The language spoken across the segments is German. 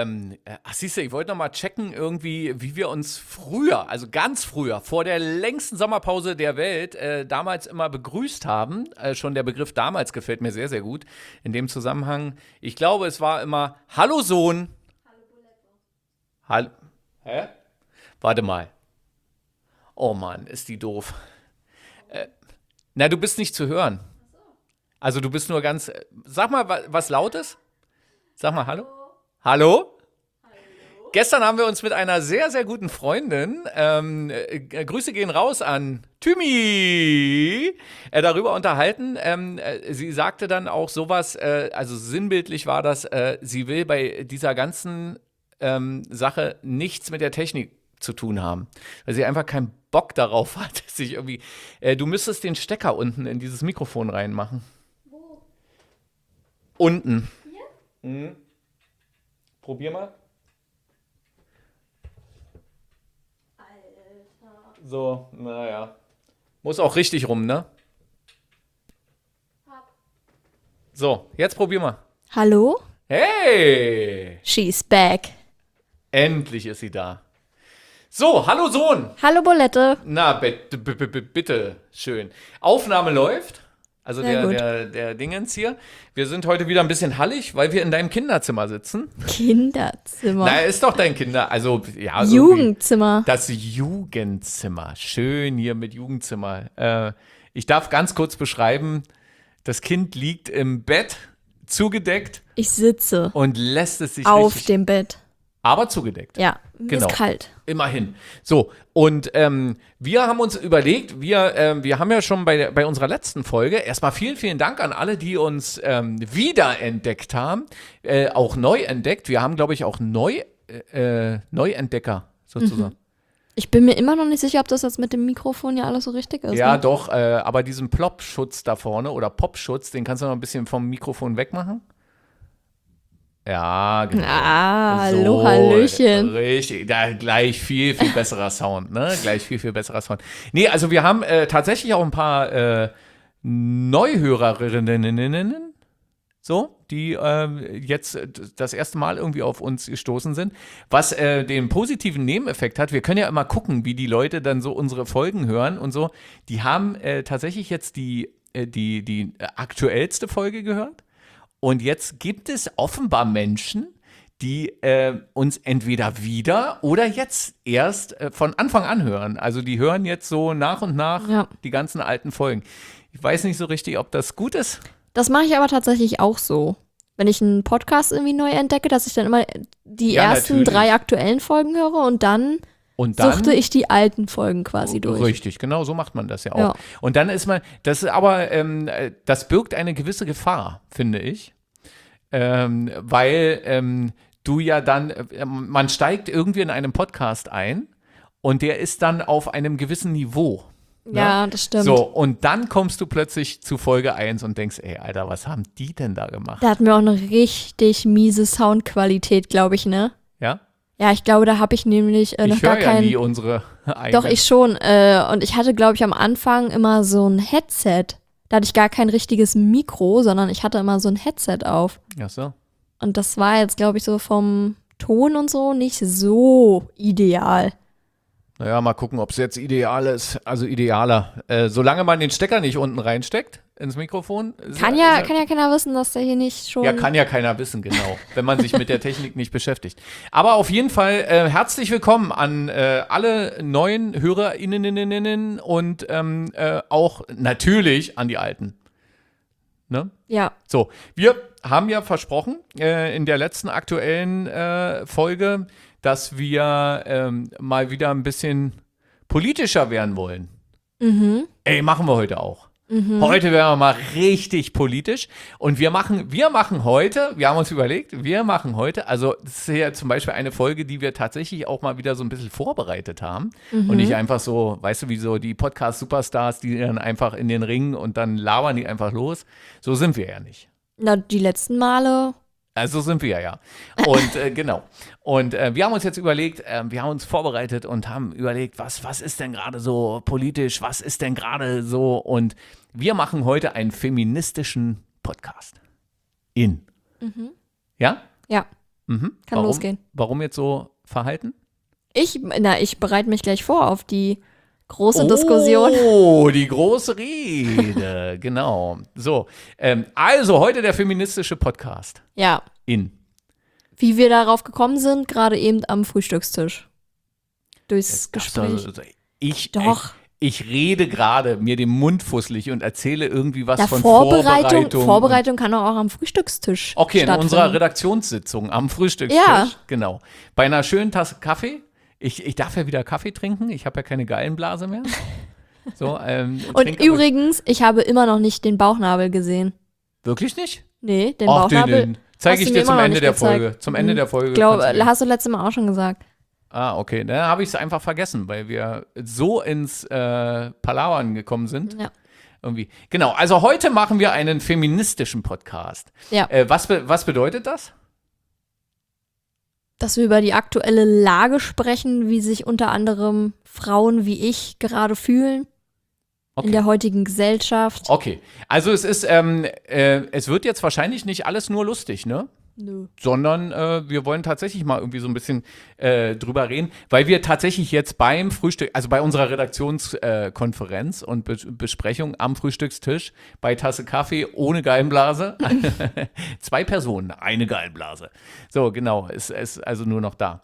siehst du, ich wollte noch mal checken irgendwie, wie wir uns früher, also ganz früher, vor der längsten Sommerpause der Welt, damals immer begrüßt haben. Schon der Begriff damals gefällt mir sehr, sehr gut. In dem Zusammenhang, ich glaube, es war immer, hallo Sohn. Hallo. Hä? Warte mal. Oh Mann, ist die doof. Na, du bist nicht zu hören. Also du bist nur ganz, sag mal was Lautes. Sag mal hallo. Hallo? Gestern haben wir uns mit einer sehr, sehr guten Freundin, Grüße gehen raus an Thymi, darüber unterhalten. Sie sagte dann auch sowas, also sinnbildlich war das, sie will bei dieser ganzen Sache nichts mit der Technik zu tun haben, weil sie einfach keinen Bock darauf hat, sich irgendwie, du müsstest den Stecker unten in dieses Mikrofon reinmachen. Wo? Unten. Hier? Mhm. Probier mal. Alter. So, naja. Muss auch richtig rum, ne? Hab. So, jetzt probier mal. Hallo? Hey! She's back. Endlich ist sie da. So, hallo Sohn. Hallo Bolette. Na, bitte, schön. Aufnahme läuft. Also Sehr gut. der Dingens hier. Wir sind heute wieder ein bisschen hallig, weil wir in deinem Kinderzimmer sitzen. Kinderzimmer. Na, ist doch dein Kinder, also ja. Jugendzimmer. Das Jugendzimmer. Schön hier mit Jugendzimmer. Ich darf ganz kurz beschreiben, das Kind liegt im Bett, zugedeckt Ich sitze und lässt es sich auf richtig, dem Bett. aber zugedeckt. Ja, mir Genau. ist kalt. Immerhin. So, und wir haben uns überlegt, wir haben ja schon bei unserer letzten Folge, erstmal vielen, vielen Dank an alle, die uns wiederentdeckt haben, auch neu entdeckt. Wir haben, glaube ich, auch Neuentdecker sozusagen. Ich bin mir immer noch nicht sicher, ob das jetzt mit dem Mikrofon ja alles so richtig ist. Ja, Ne? doch, aber diesen Plop-Schutz da vorne oder Pop-Schutz, den kannst du noch ein bisschen vom Mikrofon wegmachen. Ja, genau. Ah, hallo, Hallöchen. Richtig, da gleich viel, viel besserer Sound, ne? Gleich viel, viel besserer Sound. Nee, also wir haben tatsächlich auch ein paar Neuhörerinnen, so, die jetzt das erste Mal irgendwie auf uns gestoßen sind. Was den positiven Nebeneffekt hat, wir können ja immer gucken, wie die Leute dann so unsere Folgen hören und so. Die haben tatsächlich jetzt die aktuellste Folge gehört. Und jetzt gibt es offenbar Menschen, die uns entweder wieder oder jetzt erst von Anfang an hören. Also die hören jetzt so nach und nach die ganzen alten Folgen. Ich weiß nicht so richtig, ob das gut ist. Das mache ich aber tatsächlich auch so. Wenn ich einen Podcast irgendwie neu entdecke, dass ich dann immer die ersten natürlich. 3 aktuellen Folgen höre und dann suchte ich die alten Folgen quasi durch. Richtig, genau, so macht man das ja auch. Ja. Und dann ist man, das ist aber, das birgt eine gewisse Gefahr, finde ich. Weil du ja dann, man steigt irgendwie in einem Podcast ein und der ist dann auf einem gewissen Niveau. Ja, das stimmt. So, und dann kommst du plötzlich zu Folge 1 und denkst, ey, Alter, was haben die denn da gemacht? Da hatten wir auch eine richtig miese Soundqualität, glaube ich, ne? Ja? Ja, ich glaube, da habe ich nämlich noch Ich gar höre ja kein. nie unsere eigenen. Doch, ich schon. Und ich hatte, glaube ich, am Anfang immer so ein Headset. Da hatte ich gar kein richtiges Mikro, sondern ich hatte immer so ein Headset auf. Ach so. Und das war jetzt, glaube ich, so vom Ton und so nicht so ideal. Naja, mal gucken, ob es jetzt ideal ist. Also idealer. Solange man den Stecker nicht unten reinsteckt ins Mikrofon. Kann ja keiner wissen, dass der hier nicht schon. Ja, kann ja keiner wissen, genau, wenn man sich mit der Technik nicht beschäftigt. Aber auf jeden Fall herzlich willkommen an alle neuen HörerInnen und auch natürlich an die Alten. Ne? Ja. So, wir haben ja versprochen in der letzten aktuellen Folge, dass wir mal wieder ein bisschen politischer werden wollen. Mhm. Ey, machen wir heute auch. Heute werden wir mal richtig politisch und wir machen heute, wir haben uns überlegt, wir machen heute, also das ist ja zum Beispiel eine Folge, die wir tatsächlich auch mal wieder so ein bisschen vorbereitet haben und nicht einfach so, weißt du, wie so die Podcast-Superstars, die dann einfach in den Ring und dann labern die einfach los. So sind wir ja nicht. Na, die letzten Male. Also sind wir ja. Und genau. Und wir haben uns jetzt überlegt, wir haben uns vorbereitet und haben überlegt, was ist denn gerade so politisch, was ist denn gerade so. Und wir machen heute einen feministischen Podcast. Ja? Ja. Mhm. Kann losgehen. Warum jetzt so verhalten? Ich bereite mich gleich vor auf die große Diskussion. Oh, die große Rede, genau. So, also heute der feministische Podcast Ja, Wie wir darauf gekommen sind, gerade eben am Frühstückstisch. Durchs darfst du Gespräch. also- Doch. Ich rede gerade mir den Mund fusselig und erzähle irgendwie was Ja, von Vorbereitung kann auch am Frühstückstisch Okay, in stattfinden. unserer Redaktionssitzung am Frühstückstisch. Ja. Genau. Bei einer schönen Tasse Kaffee. Ich darf ja wieder Kaffee trinken. Ich habe ja keine Gallenblase mehr. So, Und übrigens, ich habe immer noch nicht den Bauchnabel gesehen. Wirklich nicht? Nee, den Ach, Bauchnabel. den zeige hast ich du dir mir zum immer noch Ende nicht der gezeigt. Folge. Zum Ende der Folge. Hast du letztes Mal auch schon gesagt. Ah, okay. Dann habe ich es einfach vergessen, weil wir so ins Palavern gekommen sind. Ja. Irgendwie. Genau, also heute machen wir einen feministischen Podcast. Ja. Was bedeutet das? Dass wir über die aktuelle Lage sprechen, wie sich unter anderem Frauen wie ich gerade fühlen Okay. in der heutigen Gesellschaft. Okay, also es wird jetzt wahrscheinlich nicht alles nur lustig, ne? Nö. Sondern wir wollen tatsächlich mal irgendwie so ein bisschen drüber reden, weil wir tatsächlich jetzt beim Frühstück, also bei unserer Redaktionskonferenz und Besprechung am Frühstückstisch bei Tasse Kaffee ohne Gallenblase, 2 Personen, eine Gallenblase. So, genau, ist also nur noch da.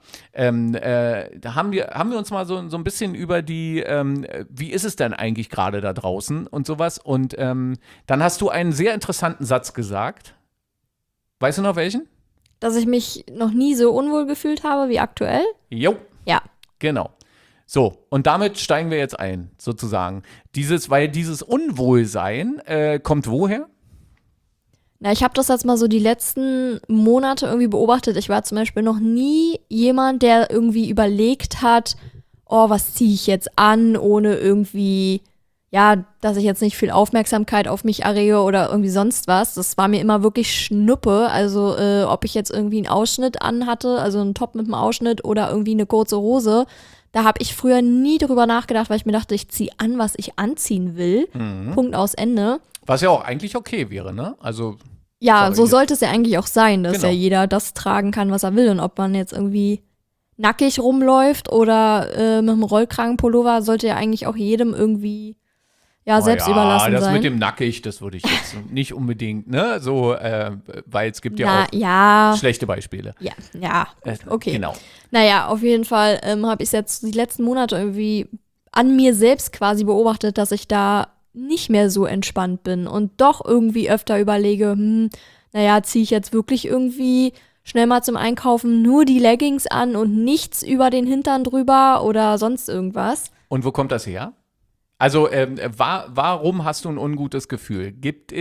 Da haben wir uns mal so ein bisschen über die, wie ist es denn eigentlich gerade da draußen und sowas, und dann hast du einen sehr interessanten Satz gesagt. Weißt du noch welchen? Dass ich mich noch nie so unwohl gefühlt habe wie aktuell. Jo. Ja. Genau. So, und damit steigen wir jetzt ein, sozusagen. Weil dieses Unwohlsein kommt woher? Na, ich habe das jetzt mal so die letzten Monate irgendwie beobachtet. Ich war zum Beispiel noch nie jemand, der irgendwie überlegt hat, oh, was ziehe ich jetzt an, ohne irgendwie, ja, dass ich jetzt nicht viel Aufmerksamkeit auf mich errege oder irgendwie sonst was. Das war mir immer wirklich Schnuppe. Also, ob ich jetzt irgendwie einen Ausschnitt anhatte, also einen Top mit einem Ausschnitt oder irgendwie eine kurze Hose, da habe ich früher nie drüber nachgedacht, weil ich mir dachte, ich ziehe an, was ich anziehen will. Punkt, aus, Ende. Was ja auch eigentlich okay wäre, ne? Also, Ja, sorry, so sollte es ja eigentlich auch sein, dass Genau. ja jeder das tragen kann, was er will. Und ob man jetzt irgendwie nackig rumläuft oder mit einem Rollkragenpullover, sollte ja eigentlich auch jedem irgendwie selbst überlassen das sein. mit dem Nackig, das würde ich jetzt nicht unbedingt, ne? So, weil es gibt ja Na, auch ja, schlechte Beispiele. ja, okay. Genau. Naja, auf jeden Fall habe ich es jetzt die letzten Monate irgendwie an mir selbst quasi beobachtet, dass ich da nicht mehr so entspannt bin und doch irgendwie öfter überlege, ziehe ich jetzt wirklich irgendwie schnell mal zum Einkaufen nur die Leggings an und nichts über den Hintern drüber oder sonst irgendwas. Und wo kommt das her? Also, warum hast du ein ungutes Gefühl?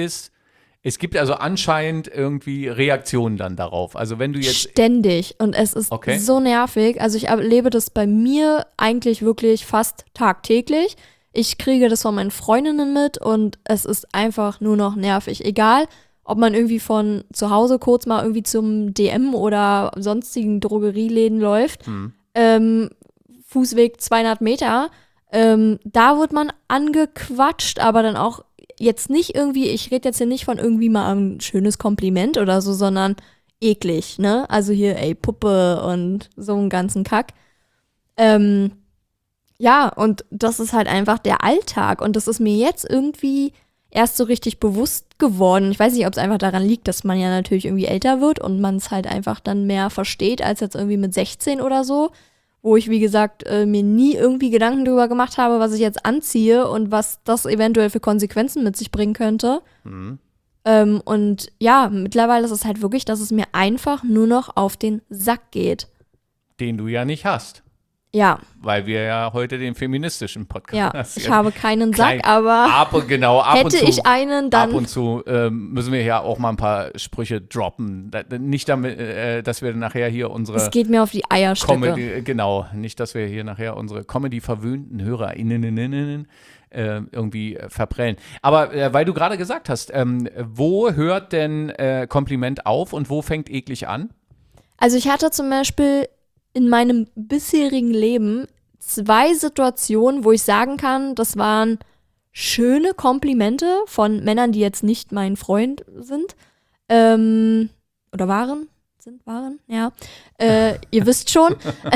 Es gibt also anscheinend irgendwie Reaktionen dann darauf. Also, wenn du jetzt. Ständig. Und es ist Okay. so nervig. Also ich erlebe das bei mir eigentlich wirklich fast tagtäglich. Ich kriege das von meinen Freundinnen mit und es ist einfach nur noch nervig. Egal, ob man irgendwie von zu Hause kurz mal irgendwie zum DM oder sonstigen Drogerieläden läuft. Fußweg 200 Meter. Da wird man angequatscht, aber dann auch jetzt nicht irgendwie, ich rede jetzt hier nicht von irgendwie mal ein schönes Kompliment oder so, sondern eklig, ne? Also hier, ey, Puppe und so einen ganzen Kack. Ja, und das ist halt einfach der Alltag und das ist mir jetzt irgendwie erst so richtig bewusst geworden. Ich weiß nicht, ob es einfach daran liegt, dass man ja natürlich irgendwie älter wird und man es halt einfach dann mehr versteht als jetzt irgendwie mit 16 oder so, wo ich, wie gesagt, mir nie irgendwie Gedanken darüber gemacht habe, was ich jetzt anziehe und was das eventuell für Konsequenzen mit sich bringen könnte. Und ja, mittlerweile ist es halt wirklich, dass es mir einfach nur noch auf den Sack geht. Den du ja nicht hast. Ja, Weil wir ja heute den feministischen Podcast ja, ich habe keinen Sack, aber ab und hätte zu. ich einen, Ab dann und zu müssen wir ja auch mal ein paar Sprüche droppen. Nicht damit, dass wir nachher hier unsere es geht mir auf die Eierstöcke. Comedy, genau, nicht, dass wir hier nachher unsere Comedy-verwöhnten HörerInnen irgendwie verprellen. Aber weil du gerade gesagt hast, wo hört denn Kompliment auf und wo fängt eklig an? Also ich hatte zum Beispiel in meinem bisherigen Leben 2 Situationen, wo ich sagen kann, das waren schöne Komplimente von Männern, die jetzt nicht mein Freund sind oder waren. waren, ja. Ihr wisst schon.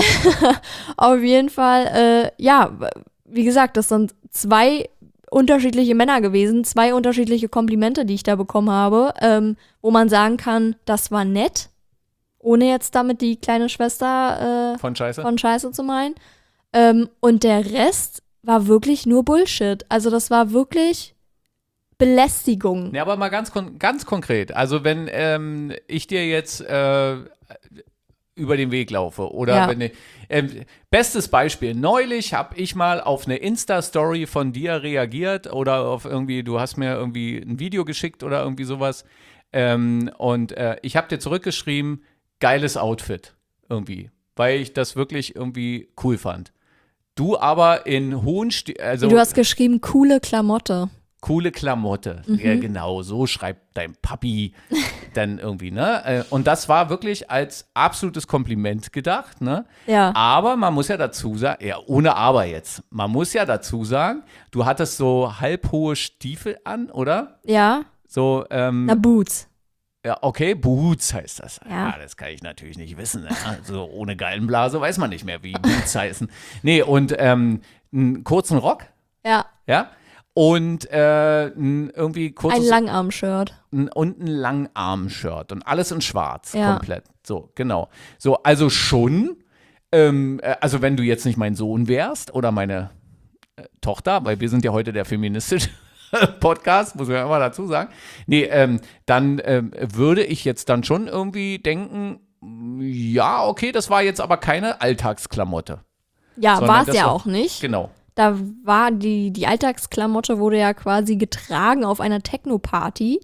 Auf jeden Fall, wie gesagt, das sind 2 unterschiedliche Männer gewesen, 2 unterschiedliche Komplimente, die ich da bekommen habe, wo man sagen kann, das war nett, ohne jetzt damit die kleine Schwester von Scheiße zu meinen. Und der Rest war wirklich nur Bullshit. Also das war wirklich Belästigung. Ja, aber mal ganz konkret. Also wenn ich dir jetzt über den Weg laufe oder wenn bestes Beispiel, neulich habe ich mal auf eine Insta-Story von dir reagiert oder auf irgendwie, du hast mir irgendwie ein Video geschickt oder irgendwie sowas und ich habe dir zurückgeschrieben, geiles Outfit irgendwie, weil ich das wirklich irgendwie cool fand. Du aber in hohen also Du hast geschrieben, coole Klamotte. Coole Klamotte. Ja, genau, so schreibt dein Papi dann irgendwie, ne? Und das war wirklich als absolutes Kompliment gedacht, ne? Ja. Aber man muss ja dazu sagen, ja, ohne Aber jetzt, man muss ja dazu sagen, du hattest so halbhohe Stiefel an, oder? Ja. So, Na, Boots. ja, okay, Boots heißt das. Ja. Das kann ich natürlich nicht wissen. Ne? Also ohne Gallenblase weiß man nicht mehr, wie Boots heißen. Nee, und einen kurzen Rock, Ja. ja? Und irgendwie kurzes Ein Langarm-Shirt. und ein Langarm-Shirt und alles in schwarz, Ja. komplett. So, genau. So, also schon, also wenn du jetzt nicht mein Sohn wärst oder meine Tochter, weil wir sind ja heute der feministische Podcast, muss man ja immer dazu sagen. Nee, dann würde ich jetzt dann schon irgendwie denken, ja, okay, das war jetzt aber keine Alltagsklamotte. Ja, Sondern war es das ja war- auch nicht. Genau. Da war die Alltagsklamotte wurde ja quasi getragen auf einer Techno-Party,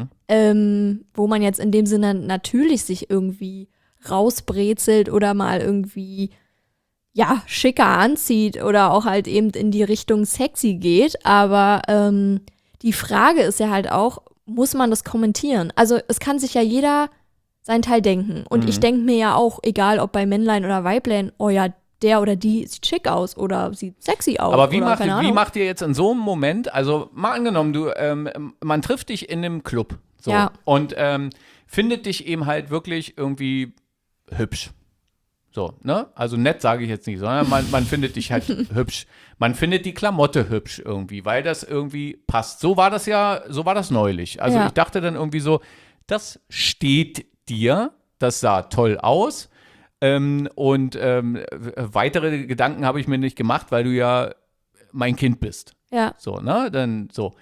wo man jetzt in dem Sinne natürlich sich irgendwie rausbrezelt oder mal irgendwie, ja, schicker anzieht oder auch halt eben in die Richtung sexy geht. Aber die Frage ist ja halt auch, muss man das kommentieren? Also es kann sich ja jeder sein Teil denken. Und ich denke mir ja auch, egal ob bei Männlein oder Weiblein, oh ja, der oder die sieht schick aus oder sieht sexy aus. Aber wie oder keine Ahnung. macht ihr jetzt in so einem Moment, also mal angenommen, man trifft dich in einem Club so, Ja. und findet dich eben halt wirklich irgendwie hübsch. So, ne? Also nett sage ich jetzt nicht, sondern man findet dich halt hübsch. Man findet die Klamotte hübsch irgendwie, weil das irgendwie passt. So war das neulich. Also Ja. ich dachte dann irgendwie so, das steht dir, das sah toll aus. Weitere Gedanken habe ich mir nicht gemacht, weil du ja mein Kind bist. Ja, So, ne? Dann so.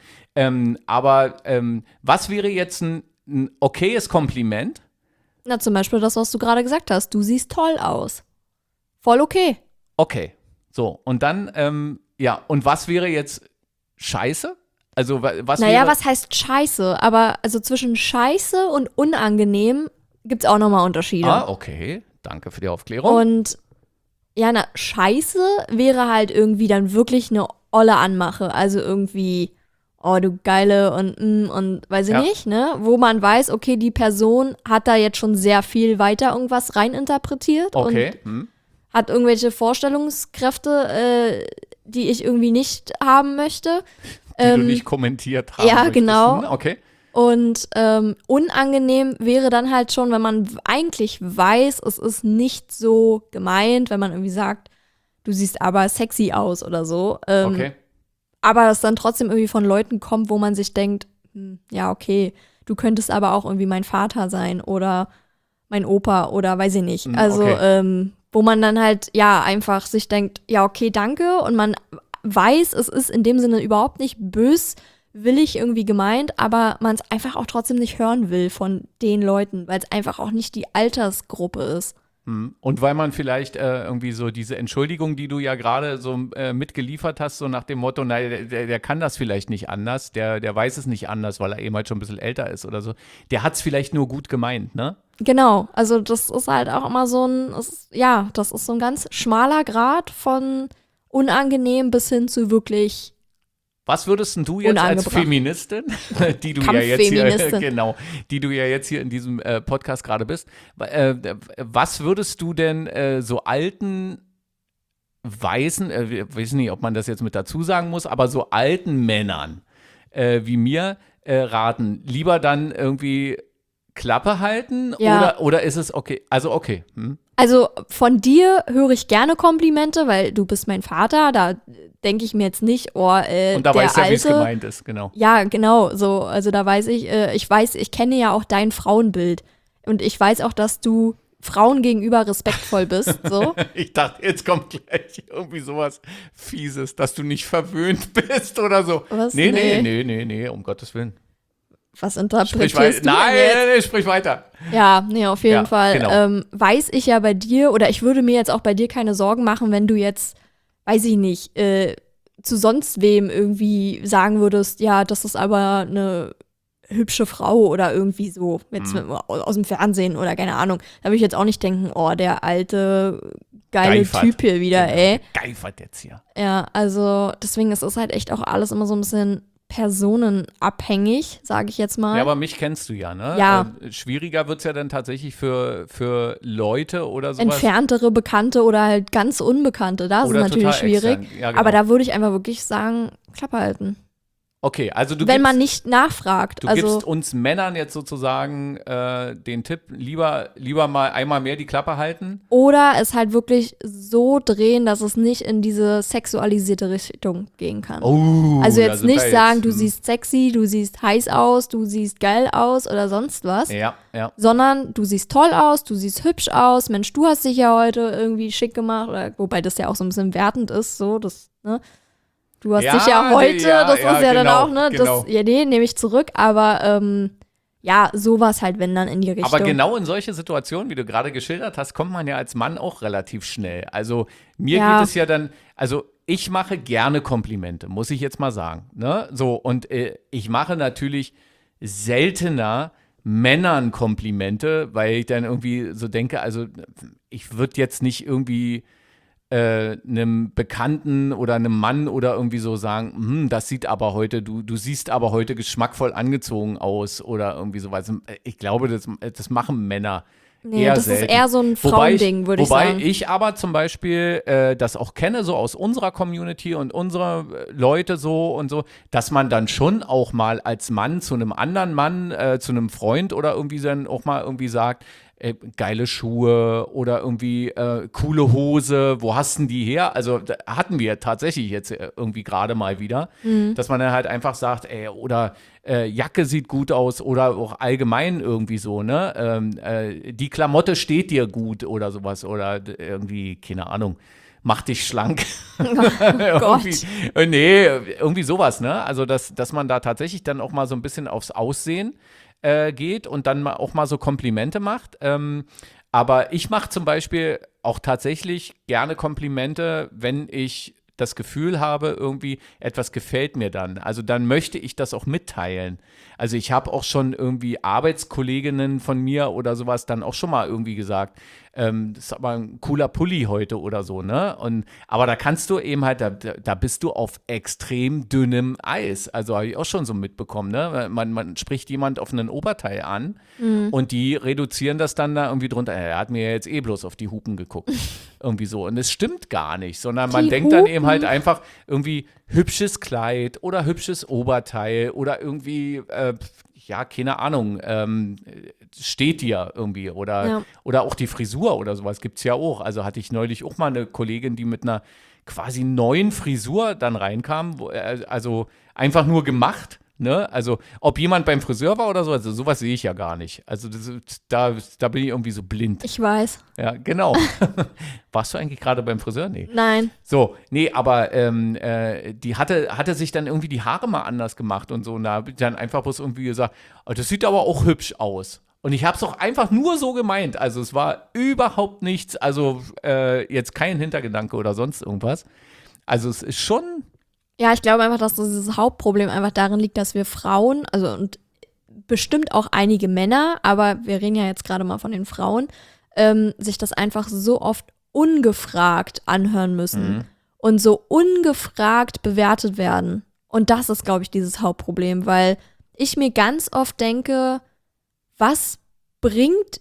Was wäre jetzt ein okayes Kompliment? na zum Beispiel das, was du gerade gesagt hast. Du siehst toll aus. Voll okay. Okay. So, und dann, und was wäre jetzt Scheiße? Also, was Naja, wäre. was heißt scheiße? Aber also zwischen scheiße und unangenehm gibt es auch nochmal Unterschiede. Ah, okay. Danke für die Aufklärung. Und ja, na, scheiße wäre halt irgendwie dann wirklich eine olle Anmache. Also irgendwie, oh, du Geile und weiß ich Ja. nicht, ne? Wo man weiß, okay, die Person hat da jetzt schon sehr viel weiter irgendwas reininterpretiert Okay. und hat irgendwelche Vorstellungskräfte, die ich irgendwie nicht haben möchte. Die du nicht kommentiert haben ja, möchtest. genau. Okay. Und unangenehm wäre dann halt schon, wenn man eigentlich weiß, es ist nicht so gemeint, wenn man irgendwie sagt, du siehst aber sexy aus oder so. Okay. Aber es dann trotzdem irgendwie von Leuten kommt, wo man sich denkt, ja, okay, du könntest aber auch irgendwie mein Vater sein oder mein Opa oder weiß ich nicht. Also, okay. wo man dann halt, ja, einfach sich denkt, ja, okay, danke. Und man weiß, es ist in dem Sinne überhaupt nicht böswillig irgendwie gemeint, aber man es einfach auch trotzdem nicht hören will von den Leuten, weil es einfach auch nicht die Altersgruppe ist. Und weil man vielleicht irgendwie so diese Entschuldigung, die du ja gerade so mitgeliefert hast, so nach dem Motto, nein, der kann das vielleicht nicht anders, der weiß es nicht anders, weil er eben halt schon ein bisschen älter ist oder so. Der hat es vielleicht nur gut gemeint, ne? Genau, also das ist halt auch immer so das ist so ein ganz schmaler Grad von unangenehm bis hin zu wirklich Was würdest denn du jetzt als Unangebracht. Feministin, die du ja jetzt hier, Kampffeministin. genau, die du ja jetzt hier in diesem Podcast gerade bist, was würdest du denn so alten Weißen, ich weiß nicht, ob man das jetzt mit dazu sagen muss, aber so alten Männern wie mir raten, lieber dann irgendwie Klappe halten Ja. oder ist es okay? Also okay. Also von dir höre ich gerne Komplimente, weil du bist mein Vater. Da denke ich mir jetzt nicht, Und da der weißt du ja, wie es Alte. gemeint ist, genau. Ja, genau, so. Also da weiß ich kenne ja auch dein Frauenbild. Und ich weiß auch, dass du Frauen gegenüber respektvoll bist, so. Ich dachte, jetzt kommt gleich irgendwie sowas Fieses, dass du nicht verwöhnt bist oder so. Was? Nee, um Gottes Willen. Was Sprich interpretierst weiter. du denn jetzt? Nein, sprich weiter. Ja, nee, auf jeden Ja, Fall. genau. Weiß ich ja bei dir, oder ich würde mir jetzt auch bei dir keine Sorgen machen, wenn du jetzt, weiß ich nicht, zu sonst wem irgendwie sagen würdest, ja, das ist aber eine hübsche Frau oder irgendwie so, jetzt aus dem Fernsehen oder keine Ahnung. Da würde ich jetzt auch nicht denken, oh, der alte, geile Geifert. Typ hier wieder, ey. Geifert jetzt hier. Ja, also deswegen ist es halt echt auch alles immer so ein bisschen personenabhängig, sage ich jetzt mal. Ja, aber mich kennst du ja, ne? Ja. Schwieriger wird es ja dann tatsächlich für Leute oder sowas. Entferntere Bekannte oder halt ganz Unbekannte, das ist Oder natürlich total schwierig. extern. Ja, genau. Aber da würde ich einfach wirklich sagen, Klappe halten. Okay, also Wenn man nicht nachfragt. Du Also, gibst uns Männern jetzt sozusagen den Tipp, lieber mal einmal mehr die Klappe halten. oder es halt wirklich so drehen, dass es nicht in diese sexualisierte Richtung gehen kann. Also da jetzt sind nicht wir sagen, jetzt, du siehst sexy, du siehst heiß aus, du siehst geil aus oder sonst was. Ja. Sondern du siehst toll aus, du siehst hübsch aus, Mensch, du hast dich ja heute irgendwie schick gemacht, oder, wobei das ja auch so ein bisschen wertend ist, so, das, ne? Du hast Ja, dich ja heute, ja, das ist ja dann genau, auch, ne? genau. Das, ja, nee, nehme ich zurück, aber ja, sowas halt, wenn dann in die Richtung. Aber genau in solche Situationen, wie du gerade geschildert hast, kommt man ja als Mann auch relativ schnell. Also mir Ja. geht es ja dann, also ich mache gerne Komplimente, muss ich jetzt mal sagen. Ne? So, und ich mache natürlich seltener Männern Komplimente, weil ich dann irgendwie so denke, also ich würde jetzt nicht irgendwie einem Bekannten oder einem Mann oder irgendwie so sagen, das sieht aber heute, du siehst aber heute geschmackvoll angezogen aus oder irgendwie sowas. Ich glaube, das machen Männer nee, eher das selten. ist eher so ein Frauending, würde ich sagen. Wobei ich aber zum Beispiel das auch kenne, so aus unserer Community und unserer Leute so und so, dass man dann schon auch mal als Mann zu einem anderen Mann, zu einem Freund oder irgendwie dann auch mal irgendwie sagt, geile Schuhe oder irgendwie coole Hose, wo hast denn die her? Also hatten wir tatsächlich jetzt irgendwie gerade mal wieder, dass man dann halt einfach sagt, oder Jacke sieht gut aus oder auch allgemein irgendwie so, ne? Die Klamotte steht dir gut oder sowas oder irgendwie, keine Ahnung, mach dich schlank. Nee, irgendwie sowas, ne? Also dass man da tatsächlich dann auch mal so ein bisschen aufs Aussehen geht und dann auch mal so Komplimente macht. Aber ich mache zum Beispiel auch tatsächlich gerne Komplimente, wenn ich das Gefühl habe, irgendwie etwas gefällt mir dann. Also dann möchte ich das auch mitteilen. Also ich habe auch schon irgendwie Arbeitskolleginnen von mir oder sowas dann auch schon mal irgendwie gesagt, das ist aber ein cooler Pulli heute oder so, ne? Aber da kannst du eben halt, da bist du auf extrem dünnem Eis. Also habe ich auch schon so mitbekommen, ne? Man spricht jemand auf einen Oberteil an und die reduzieren das dann da irgendwie drunter. Er hat mir ja jetzt bloß auf die Hupen geguckt. Irgendwie so. Und es stimmt gar nicht, sondern man denkt dann eben halt einfach irgendwie hübsches Kleid oder hübsches Oberteil oder irgendwie, ja, keine Ahnung, steht dir irgendwie oder auch die Frisur oder sowas gibt es ja auch. Also hatte ich neulich auch mal eine Kollegin, die mit einer quasi neuen Frisur dann reinkam, also einfach nur gemacht. Ne? Also, ob jemand beim Friseur war oder so, also sowas sehe ich ja gar nicht. Also, da bin ich irgendwie so blind. Ich weiß. Ja, genau. Warst du eigentlich gerade beim Friseur? Nee. Nein. So, nee, aber die hatte sich dann irgendwie die Haare mal anders gemacht und so. Und da habe ich dann einfach bloß irgendwie gesagt, oh, das sieht aber auch hübsch aus. Und ich habe es auch einfach nur so gemeint. Also, es war überhaupt nichts, also jetzt kein Hintergedanke oder sonst irgendwas. Also, es ist schon. Ja, ich glaube einfach, dass dieses Hauptproblem einfach darin liegt, dass wir Frauen, also und bestimmt auch einige Männer, aber wir reden ja jetzt gerade mal von den Frauen, sich das einfach so oft ungefragt anhören müssen und so ungefragt bewertet werden. Und das ist, glaube ich, dieses Hauptproblem, weil ich mir ganz oft denke, was bringt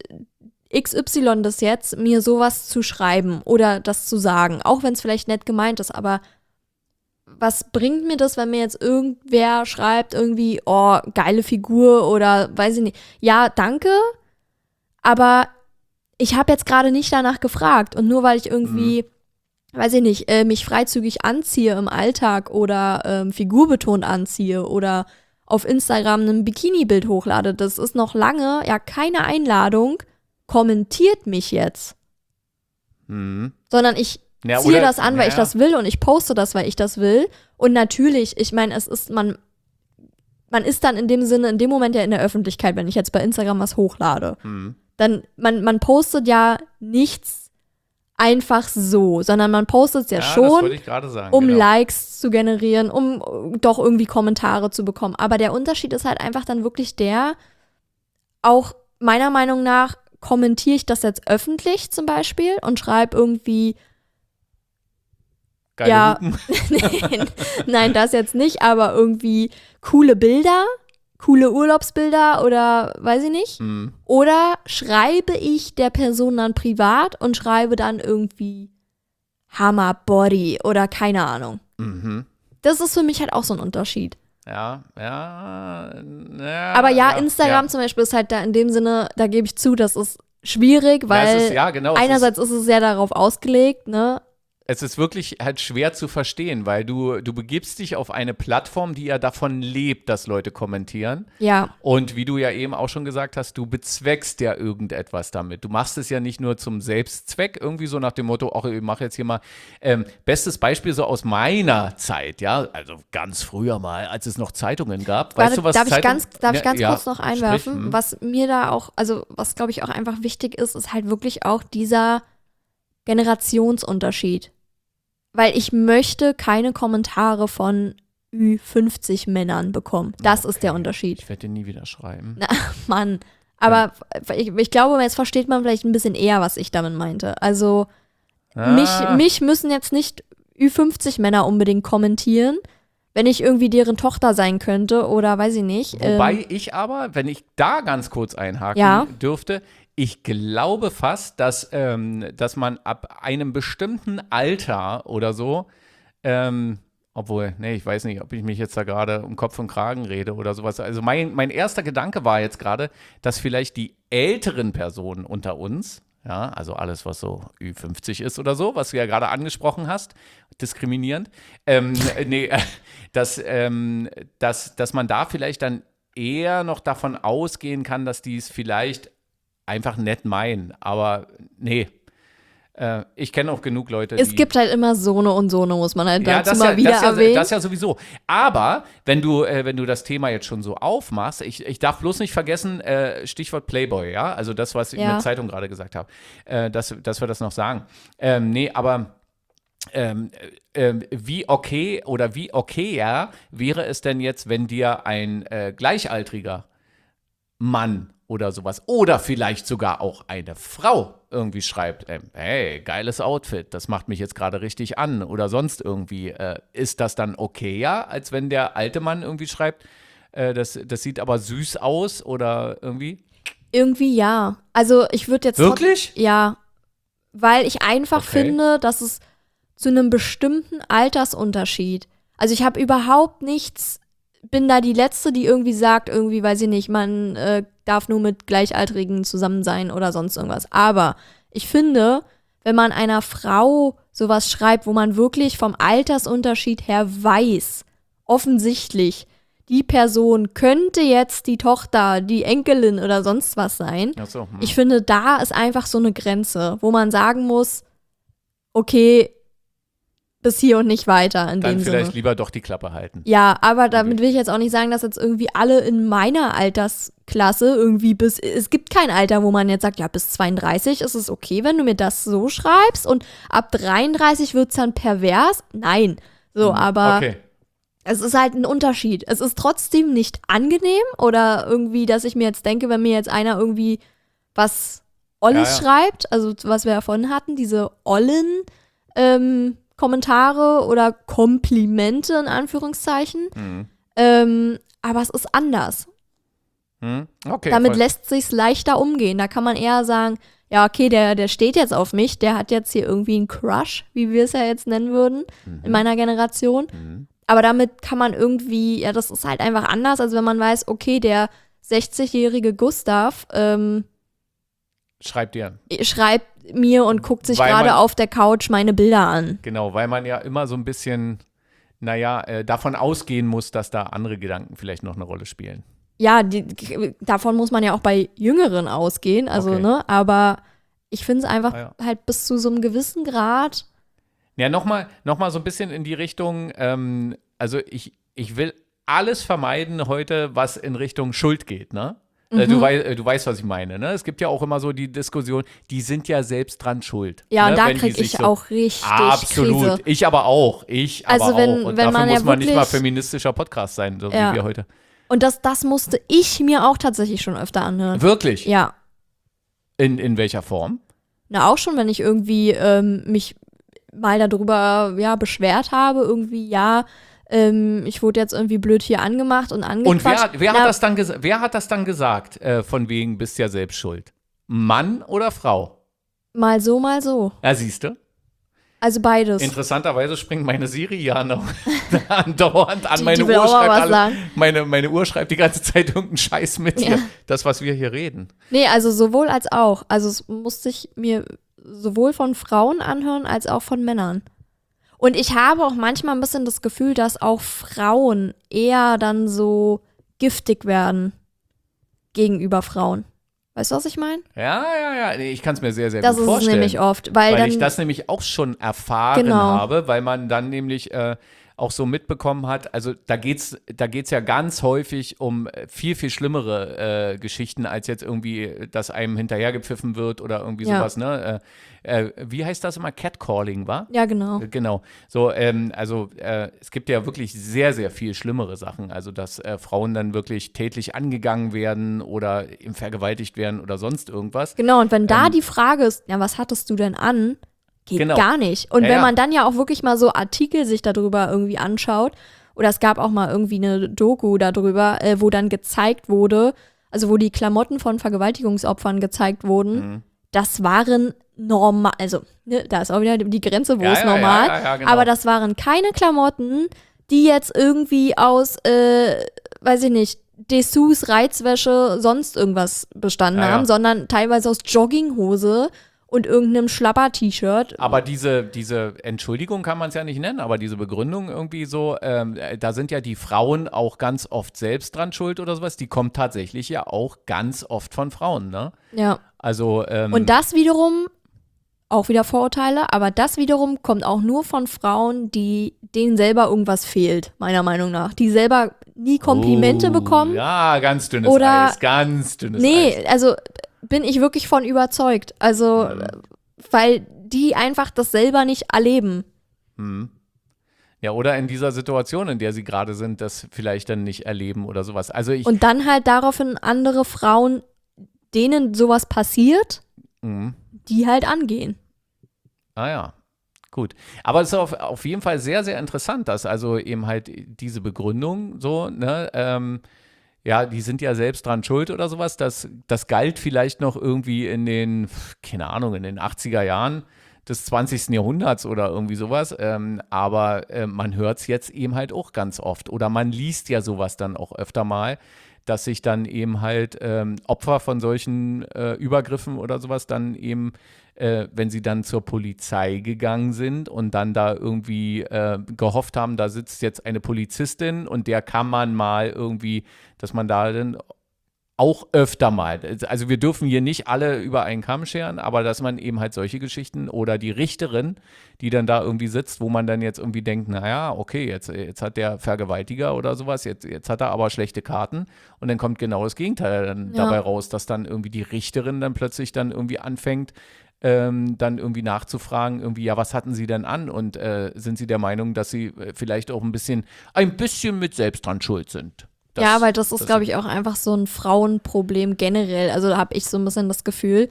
XY das jetzt, mir sowas zu schreiben oder das zu sagen, auch wenn es vielleicht nett gemeint ist, aber was bringt mir das, wenn mir jetzt irgendwer schreibt irgendwie, oh, geile Figur oder weiß ich nicht. Ja, danke, aber ich habe jetzt gerade nicht danach gefragt. Und nur weil ich irgendwie, weiß ich nicht, mich freizügig anziehe im Alltag oder figurbetont anziehe oder auf Instagram ein Bikini-Bild hochlade, das ist noch lange ja keine Einladung, kommentiert mich jetzt. Sondern ich ziehe das an, weil ich das will und ich poste das, weil ich das will. Und natürlich, ich meine, man ist dann in dem Sinne, in dem Moment ja in der Öffentlichkeit, wenn ich jetzt bei Instagram was hochlade. Dann, man postet ja nichts einfach so, sondern man postet es ja schon, das wollte ich gerade sagen, um genau. Likes zu generieren, um doch irgendwie Kommentare zu bekommen. Aber der Unterschied ist halt einfach dann wirklich auch meiner Meinung nach, kommentiere ich das jetzt öffentlich zum Beispiel und schreibe irgendwie, Geile Hupen. nein, das jetzt nicht, aber irgendwie coole Bilder, coole Urlaubsbilder oder weiß ich nicht. Oder schreibe ich der Person dann privat und schreibe dann irgendwie Hammer Body oder keine Ahnung. Das ist für mich halt auch so ein Unterschied. Ja. Aber ja, Instagram zum Beispiel ist halt da in dem Sinne, da gebe ich zu, das ist schwierig, weil einerseits ist es sehr darauf ausgelegt, ne? Es ist wirklich halt schwer zu verstehen, weil du begibst dich auf eine Plattform, die ja davon lebt, dass Leute kommentieren. Ja. Und wie du ja eben auch schon gesagt hast, du bezweckst ja irgendetwas damit. Du machst es ja nicht nur zum Selbstzweck, irgendwie so nach dem Motto, ach, ich mache jetzt hier mal. Bestes Beispiel so aus meiner Zeit, ja, also ganz früher mal, als es noch Zeitungen gab. Weißt du, was darf ich ganz kurz noch sprich, einwerfen? Was mir da auch, also was glaube ich auch einfach wichtig ist, ist halt wirklich auch dieser Generationsunterschied. Weil ich möchte keine Kommentare von Ü50 Männern bekommen. Das ist der Unterschied. Ich werde dir nie wieder schreiben. Na, Mann. Aber ich glaube, jetzt versteht man vielleicht ein bisschen eher, was ich damit meinte. Also mich müssen jetzt nicht Ü50 Männer unbedingt kommentieren, wenn ich irgendwie deren Tochter sein könnte oder weiß ich nicht. Wobei ich aber, wenn ich da ganz kurz einhaken dürfte, ich glaube fast, dass man ab einem bestimmten Alter oder so, obwohl, nee, ich weiß nicht, ob ich mich jetzt da gerade um Kopf und Kragen rede oder sowas. Also mein erster Gedanke war jetzt gerade, dass vielleicht die älteren Personen unter uns, ja, also alles, was so Ü50 ist oder so, was du ja gerade angesprochen hast, diskriminierend, dass man da vielleicht dann eher noch davon ausgehen kann, dass die es vielleicht einfach nett meinen, aber nee. Ich kenne auch genug Leute, Es gibt halt immer Sohne und Sohne, muss man halt dazu mal wieder erwähnen. Das ja sowieso. Aber wenn du das Thema jetzt schon so aufmachst, ich darf bloß nicht vergessen, Stichwort Playboy, ja, also das, was ich in der Zeitung gerade gesagt habe, dass wir das noch sagen. Nee, aber wie okay wäre es denn jetzt, wenn dir ein gleichaltriger Mann oder sowas oder vielleicht sogar auch eine Frau irgendwie schreibt, hey, geiles Outfit, das macht mich jetzt gerade richtig an oder sonst irgendwie, ist das dann okayer, als wenn der alte Mann irgendwie schreibt, das sieht aber süß aus oder irgendwie? Irgendwie ja. Also ich würde jetzt Wirklich? Ja, weil ich einfach finde, dass es zu einem bestimmten Altersunterschied, also ich habe überhaupt nichts, bin da die Letzte, die irgendwie sagt, irgendwie, weiß ich nicht, man darf nur mit Gleichaltrigen zusammen sein oder sonst irgendwas. Aber ich finde, wenn man einer Frau sowas schreibt, wo man wirklich vom Altersunterschied her weiß, offensichtlich, die Person könnte jetzt die Tochter, die Enkelin oder sonst was sein. Ach so, Ich finde, da ist einfach so eine Grenze, wo man sagen muss, okay, bis hier und nicht weiter in dann dem vielleicht Sinne. lieber doch die Klappe halten. Ja, aber damit will ich jetzt auch nicht sagen, dass jetzt irgendwie alle in meiner Altersklasse irgendwie es gibt kein Alter, wo man jetzt sagt, ja, bis 32 ist es okay, wenn du mir das so schreibst und ab 33 wird es dann pervers. Nein, so, aber es ist halt ein Unterschied. Es ist trotzdem nicht angenehm oder irgendwie, dass ich mir jetzt denke, wenn mir jetzt einer irgendwie was Olles schreibt, also was wir davon hatten, diese ollen Kommentare oder Komplimente in Anführungszeichen. Aber es ist anders. Okay, damit lässt sich's leichter umgehen. Da kann man eher sagen, ja, okay, der steht jetzt auf mich, der hat jetzt hier irgendwie einen Crush, wie wir es ja jetzt nennen würden, in meiner Generation. Aber damit kann man irgendwie, ja, das ist halt einfach anders, als wenn man weiß, okay, der 60-jährige Gustav Schreibt dir. schreibt mir und guckt sich Weil gerade man- auf der Couch meine Bilder an. Genau, weil man ja immer so ein bisschen, davon ausgehen muss, dass da andere Gedanken vielleicht noch eine Rolle spielen. Ja, davon muss man ja auch bei Jüngeren ausgehen, also, Okay. ne, aber ich finde es einfach Ja. halt bis zu so einem gewissen Grad. Ja, nochmal so ein bisschen in die Richtung, also ich will alles vermeiden heute, was in Richtung Schuld geht, ne? Du weißt, was ich meine, ne? Es gibt ja auch immer so die Diskussion, die sind ja selbst dran schuld. Ja, ne? und da Wenn die kriege sich ich auch richtig Absolut. Krise. Ich aber auch. Also Und wenn dafür man muss ja man nicht mal wirklich- feministischer Podcast sein, so Ja. wie wir heute. Und das musste ich mir auch tatsächlich schon öfter anhören. Wirklich? Ja. In welcher Form? Na, auch schon, wenn ich irgendwie mich mal darüber beschwert habe, irgendwie, ich wurde jetzt irgendwie blöd hier angemacht und angequatscht. Und wer hat das dann gesagt, von wegen bist ja selbst schuld? Mann oder Frau? Mal so, mal so. Ja, siehst du? Also beides. Interessanterweise springt meine Siri ja noch andauernd an. Die Meine will Uhr auch mal schreibt was alle, sagen. meine Uhr schreibt die ganze Zeit irgendeinen Scheiß mit Ja. hier. Das, was wir hier reden. Nee, also sowohl als auch. Also es musste ich mir sowohl von Frauen anhören als auch von Männern. Und ich habe auch manchmal ein bisschen das Gefühl, dass auch Frauen eher dann so giftig werden gegenüber Frauen. Weißt du, was ich meine? Ja. Nee, ich kann es mir sehr, sehr Das gut ist es vorstellen. nämlich oft. Weil Weil dann, ich das nämlich auch schon erfahren Genau. habe, weil man dann nämlich auch so mitbekommen hat, also da geht's ja ganz häufig um viel, viel schlimmere Geschichten, als jetzt irgendwie, dass einem hinterhergepfiffen wird oder irgendwie Ja. sowas, ne? Wie heißt das immer? Catcalling, wa? ja, genau. Genau. So, es gibt ja wirklich sehr, sehr viel schlimmere Sachen. Also, dass Frauen dann wirklich tätlich angegangen werden oder eben vergewaltigt werden oder sonst irgendwas. Genau, und wenn da die Frage ist, ja, was hattest du denn an? Geht Genau. gar nicht. Und Ja, wenn ja. man dann ja auch wirklich mal so Artikel sich darüber irgendwie anschaut, oder es gab auch mal irgendwie eine Doku darüber, wo dann gezeigt wurde, also wo die Klamotten von Vergewaltigungsopfern gezeigt wurden, das waren normal, also ne, da ist auch wieder die Grenze, wo ist normal, Ja, genau. aber das waren keine Klamotten, die jetzt irgendwie aus, weiß ich nicht, Dessous, Reizwäsche, sonst irgendwas bestanden Ja, ja. haben, sondern teilweise aus Jogginghose und irgendeinem Schlapper-T-Shirt. Aber diese Entschuldigung kann man es ja nicht nennen, aber diese Begründung irgendwie so, da sind ja die Frauen auch ganz oft selbst dran schuld oder sowas, die kommt tatsächlich ja auch ganz oft von Frauen, ne? Ja. Also, Und das wiederum, auch wieder Vorurteile, aber das wiederum kommt auch nur von Frauen, denen selber irgendwas fehlt, meiner Meinung nach. Die selber nie Komplimente bekommen. Ja, ganz dünnes Oder- Eis, ganz dünnes Nee, Eis. also bin ich wirklich von überzeugt. Also, weil die einfach das selber nicht erleben. Ja, oder in dieser Situation, in der sie gerade sind, das vielleicht dann nicht erleben oder sowas. Also Und dann halt daraufhin andere Frauen, denen sowas passiert, die halt angehen. Ah ja, gut. Aber es ist auf jeden Fall sehr, sehr interessant, dass also eben halt diese Begründung so, ne, ja, die sind ja selbst dran schuld oder sowas. Das galt vielleicht noch irgendwie in den, keine Ahnung, in den 80er Jahren des 20. Jahrhunderts oder irgendwie sowas. Aber man hört es jetzt eben halt auch ganz oft. Oder man liest ja sowas dann auch öfter mal, dass sich dann eben halt Opfer von solchen Übergriffen oder sowas dann eben, wenn sie dann zur Polizei gegangen sind und dann da irgendwie gehofft haben, da sitzt jetzt eine Polizistin und der kann man mal irgendwie, dass man da dann auch öfter mal, also wir dürfen hier nicht alle über einen Kamm scheren, aber dass man eben halt solche Geschichten oder die Richterin, die dann da irgendwie sitzt, wo man dann jetzt irgendwie denkt, naja, okay, jetzt hat der Vergewaltiger oder sowas, jetzt hat er aber schlechte Karten und dann kommt genau das Gegenteil dann Ja. dabei raus, dass dann irgendwie die Richterin dann plötzlich dann irgendwie anfängt, dann irgendwie nachzufragen, irgendwie, ja, was hatten Sie denn an und sind Sie der Meinung, dass Sie vielleicht auch ein bisschen mit selbst dran schuld sind? Ja, weil das ist, glaube ich, auch einfach so ein Frauenproblem generell. Also da habe ich so ein bisschen das Gefühl.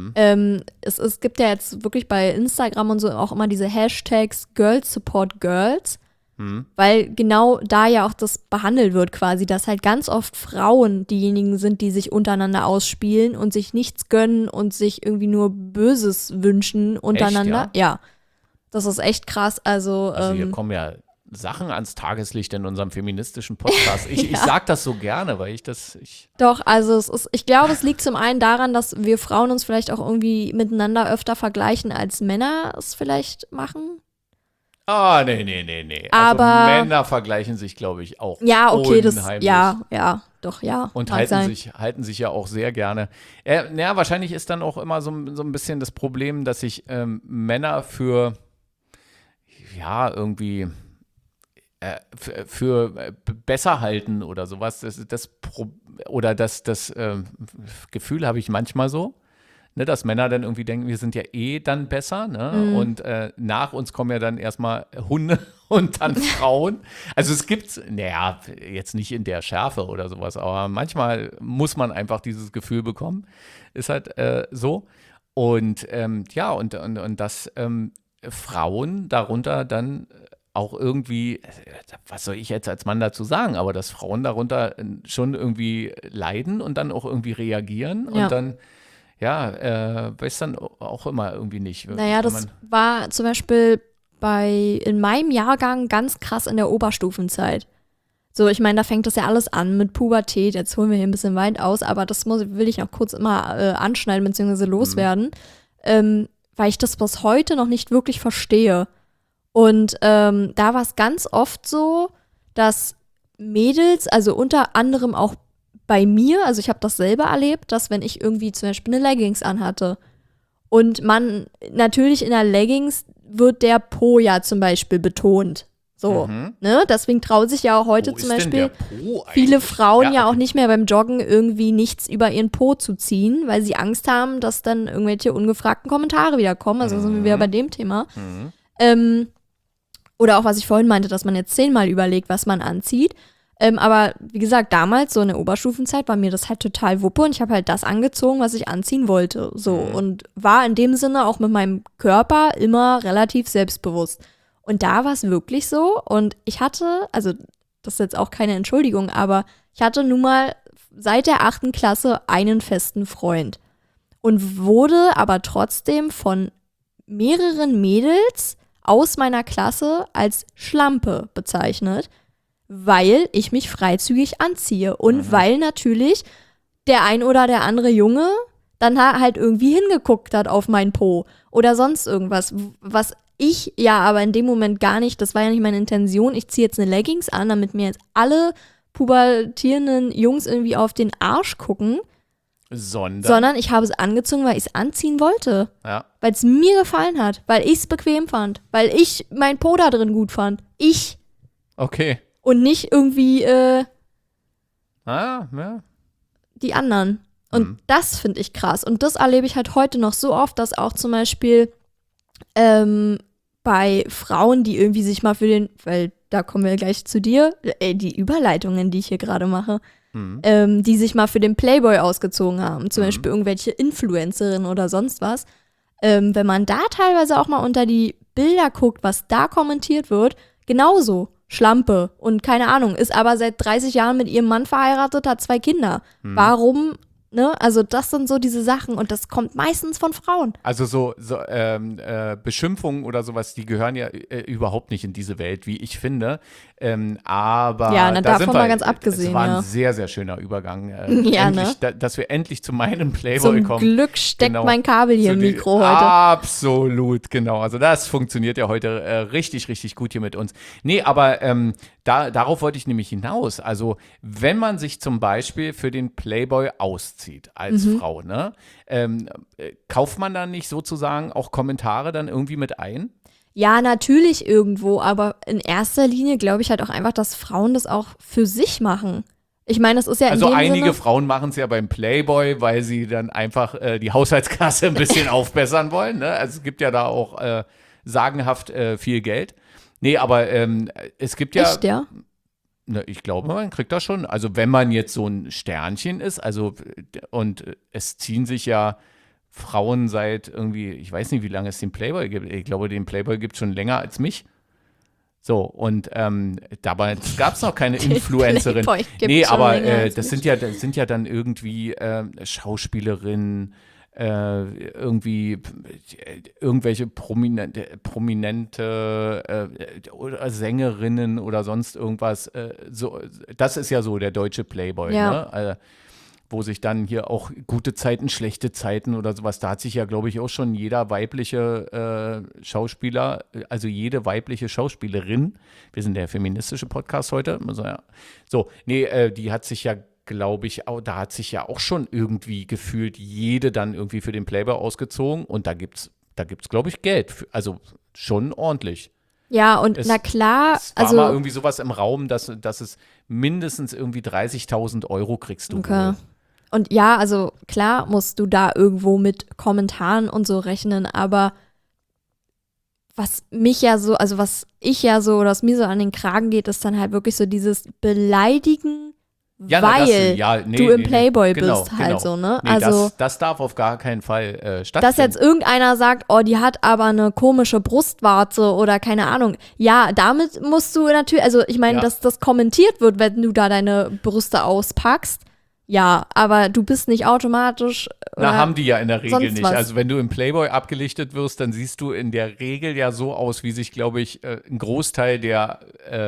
Es gibt ja jetzt wirklich bei Instagram und so auch immer diese Hashtags Girls Support Girls, weil genau da ja auch das behandelt wird quasi, dass halt ganz oft Frauen diejenigen sind, die sich untereinander ausspielen und sich nichts gönnen und sich irgendwie nur Böses wünschen untereinander. Echt, ja. Das ist echt krass. Also, Also hier kommen ja Sachen ans Tageslicht in unserem feministischen Podcast. Ich sag das so gerne, weil Doch, also ich glaube, es liegt zum einen daran, dass wir Frauen uns vielleicht auch irgendwie miteinander öfter vergleichen, als Männer es vielleicht machen. Nee. Aber also Männer vergleichen sich, glaube ich, auch ja, okay, unheimlich. ja. Und mag sein. halten sich ja auch sehr gerne. Wahrscheinlich ist dann auch immer so ein bisschen das Problem, dass sich Männer für irgendwie für besser halten oder sowas. Das Gefühl habe ich manchmal so. Ne, dass Männer dann irgendwie denken, wir sind ja dann besser, ne? Und nach uns kommen ja dann erstmal Hunde und dann Frauen. Also es gibt, jetzt nicht in der Schärfe oder sowas, aber manchmal muss man einfach dieses Gefühl bekommen. Ist halt so. Und dass Frauen darunter dann auch irgendwie, was soll ich jetzt als Mann dazu sagen, aber dass Frauen darunter schon irgendwie leiden und dann auch irgendwie reagieren und dann weiß dann auch immer irgendwie nicht. Naja, das war zum Beispiel in meinem Jahrgang ganz krass in der Oberstufenzeit. So, ich meine, da fängt das ja alles an mit Pubertät. Jetzt holen wir hier ein bisschen weit aus, aber das will ich noch kurz immer anschneiden bzw. loswerden, weil ich das bis heute noch nicht wirklich verstehe. Und da war es ganz oft so, dass Mädels, also unter anderem auch bei mir, also ich habe das selber erlebt, dass wenn ich irgendwie zum Beispiel eine Leggings anhatte und man natürlich in der Leggings wird der Po ja zum Beispiel betont. So, ne? Deswegen trauen sich ja auch heute zum Beispiel viele Frauen ja auch nicht mehr beim Joggen irgendwie nichts über ihren Po zu ziehen, weil sie Angst haben, dass dann irgendwelche ungefragten Kommentare wieder kommen. Also sind wir wieder bei dem Thema. Oder auch, was ich vorhin meinte, dass man jetzt 10-mal überlegt, was man anzieht. Aber wie gesagt, damals, so in der Oberstufenzeit, war mir das halt total Wuppe und ich habe halt das angezogen, was ich anziehen wollte. So, und war in dem Sinne auch mit meinem Körper immer relativ selbstbewusst. Und da war es wirklich so und ich hatte, also das ist jetzt auch keine Entschuldigung, aber ich hatte nun mal seit der 8. Klasse einen festen Freund und wurde aber trotzdem von mehreren Mädels aus meiner Klasse als Schlampe bezeichnet, weil ich mich freizügig anziehe und weil natürlich der ein oder der andere Junge dann halt irgendwie hingeguckt hat auf mein Po oder sonst irgendwas, was ich ja aber in dem Moment gar nicht, das war ja nicht meine Intention, ich ziehe jetzt eine Leggings an, damit mir jetzt alle pubertierenden Jungs irgendwie auf den Arsch gucken, sondern ich habe es angezogen, weil ich es anziehen wollte, weil es mir gefallen hat, weil ich es bequem fand, weil ich mein Po da drin gut fand, Okay. Und nicht irgendwie die anderen. Und das finde ich krass. Und das erlebe ich halt heute noch so oft, dass auch zum Beispiel bei Frauen, die irgendwie sich mal weil da kommen wir gleich zu dir, die Überleitungen, die ich hier gerade mache, die sich mal für den Playboy ausgezogen haben, zum Beispiel irgendwelche Influencerinnen oder sonst was, wenn man da teilweise auch mal unter die Bilder guckt, was da kommentiert wird, genauso. Schlampe und keine Ahnung, ist aber seit 30 Jahren mit ihrem Mann verheiratet, hat 2 Kinder. Warum, ne? Also das sind so diese Sachen und das kommt meistens von Frauen. Also so Beschimpfungen oder sowas, die gehören ja überhaupt nicht in diese Welt, wie ich finde. Aber ja, da davon sind wir, mal ganz abgesehen, es war ein sehr, sehr schöner Übergang. Dass wir endlich zu meinem Playboy Zum kommen. Zum Glück steckt mein Kabel hier im Mikro heute. Absolut, genau. Also das funktioniert ja heute richtig, richtig gut hier mit uns. Nee, aber darauf wollte ich nämlich hinaus. Also wenn man sich zum Beispiel für den Playboy auszieht als Frau, ne, kauft man dann nicht sozusagen auch Kommentare dann irgendwie mit ein? Ja, natürlich irgendwo, aber in erster Linie glaube ich halt auch einfach, dass Frauen das auch für sich machen. Ich meine, das ist ja in dem Sinne. Also einige Frauen machen es ja beim Playboy, weil sie dann einfach die Haushaltskasse ein bisschen aufbessern wollen. Ne? Also es gibt ja da auch sagenhaft viel Geld. Nee, aber es gibt ja. Echt, ja? Ne, ich glaube, man kriegt das schon. Also wenn man jetzt so ein Sternchen ist, und es ziehen sich ja Frauen seit irgendwie, ich weiß nicht, wie lange es den Playboy gibt. Ich glaube, den Playboy gibt es schon länger als mich. So, und dabei gab es noch keine Influencerin. Nee, aber das sind ja dann irgendwie Schauspielerinnen, irgendwie irgendwelche prominente oder Sängerinnen oder sonst irgendwas. So, das ist ja so der deutsche Playboy, Ja. ne? Wo sich dann hier auch gute Zeiten, schlechte Zeiten oder sowas, da hat sich ja, glaube ich, auch schon jeder weibliche Schauspieler, also jede weibliche Schauspielerin, wir sind der feministische Podcast heute, also ja, so, nee, die hat sich ja, glaube ich, auch, da hat sich ja auch schon irgendwie gefühlt jede dann irgendwie für den Playboy ausgezogen und da gibt's, glaube ich, Geld, also schon ordentlich. Ja, und Es- na klar, Es war also mal irgendwie sowas im Raum, dass es mindestens irgendwie 30.000 Euro kriegst du okay. wohl. Und ja, also klar musst du da irgendwo mit Kommentaren und so rechnen, aber was mich ja so, also was ich ja so oder was mir so an den Kragen geht, ist dann halt wirklich so dieses Beleidigen, Ja, na, weil nee, du im nee, Playboy genau, bist halt genau. so, ne? Nee, Also, das darf auf gar keinen Fall dass stattfinden. jetzt irgendeiner sagt, oh, die hat aber eine komische Brustwarze oder keine Ahnung. Ja, damit musst du natürlich, also ich meine, Ja. dass das kommentiert wird, wenn du da deine Brüste auspackst. Ja, aber du bist nicht automatisch. Na, oder haben die ja in der Regel sonst nicht. was. Also wenn du im Playboy abgelichtet wirst, dann siehst du in der Regel ja so aus, wie sich, glaube ich, ein Großteil der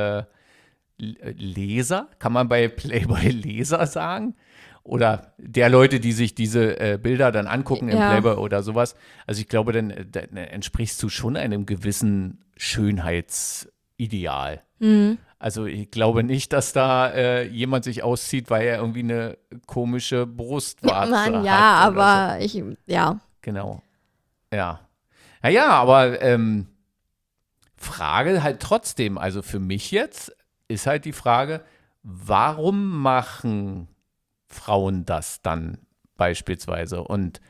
Leser, kann man bei Playboy Leser sagen? Oder der Leute, die sich diese Bilder dann angucken im Ja. Playboy oder sowas. Also ich glaube, dann entsprichst du schon einem gewissen Schönheitsideal. Mhm. Also ich glaube nicht, dass da jemand sich auszieht, weil er irgendwie eine komische Brustwarze Mann, hat. ja, oder aber ich, ja. so. Genau. Ja. Naja, aber Frage halt trotzdem, also für mich jetzt ist halt die Frage, warum machen Frauen das dann beispielsweise? Und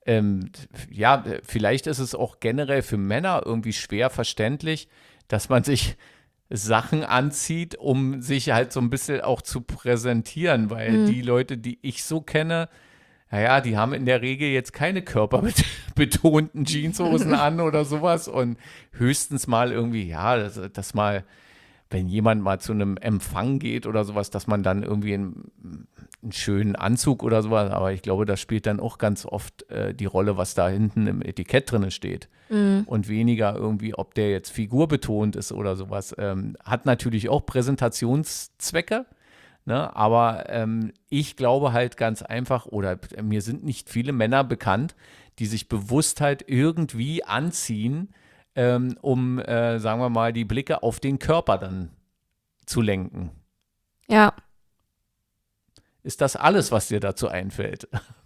ja, vielleicht ist es auch generell für Männer irgendwie schwer verständlich, dass man sich Sachen anzieht, um sich halt so ein bisschen auch zu präsentieren, weil die Leute, die ich so kenne, naja, die haben in der Regel jetzt keine körperbetonten Jeanshosen an oder sowas und höchstens mal irgendwie, ja, das mal, wenn jemand mal zu einem Empfang geht oder sowas, dass man dann irgendwie einen schönen Anzug oder sowas, aber ich glaube, das spielt dann auch ganz oft die Rolle, was da hinten im Etikett drin steht. Und weniger irgendwie, ob der jetzt figurbetont ist oder sowas. Hat natürlich auch Präsentationszwecke, ne? Aber ich glaube halt ganz einfach, oder mir sind nicht viele Männer bekannt, die sich bewusst halt irgendwie anziehen, um, sagen wir mal, die Blicke auf den Körper dann zu lenken. Ja. Ist das alles, was dir dazu einfällt?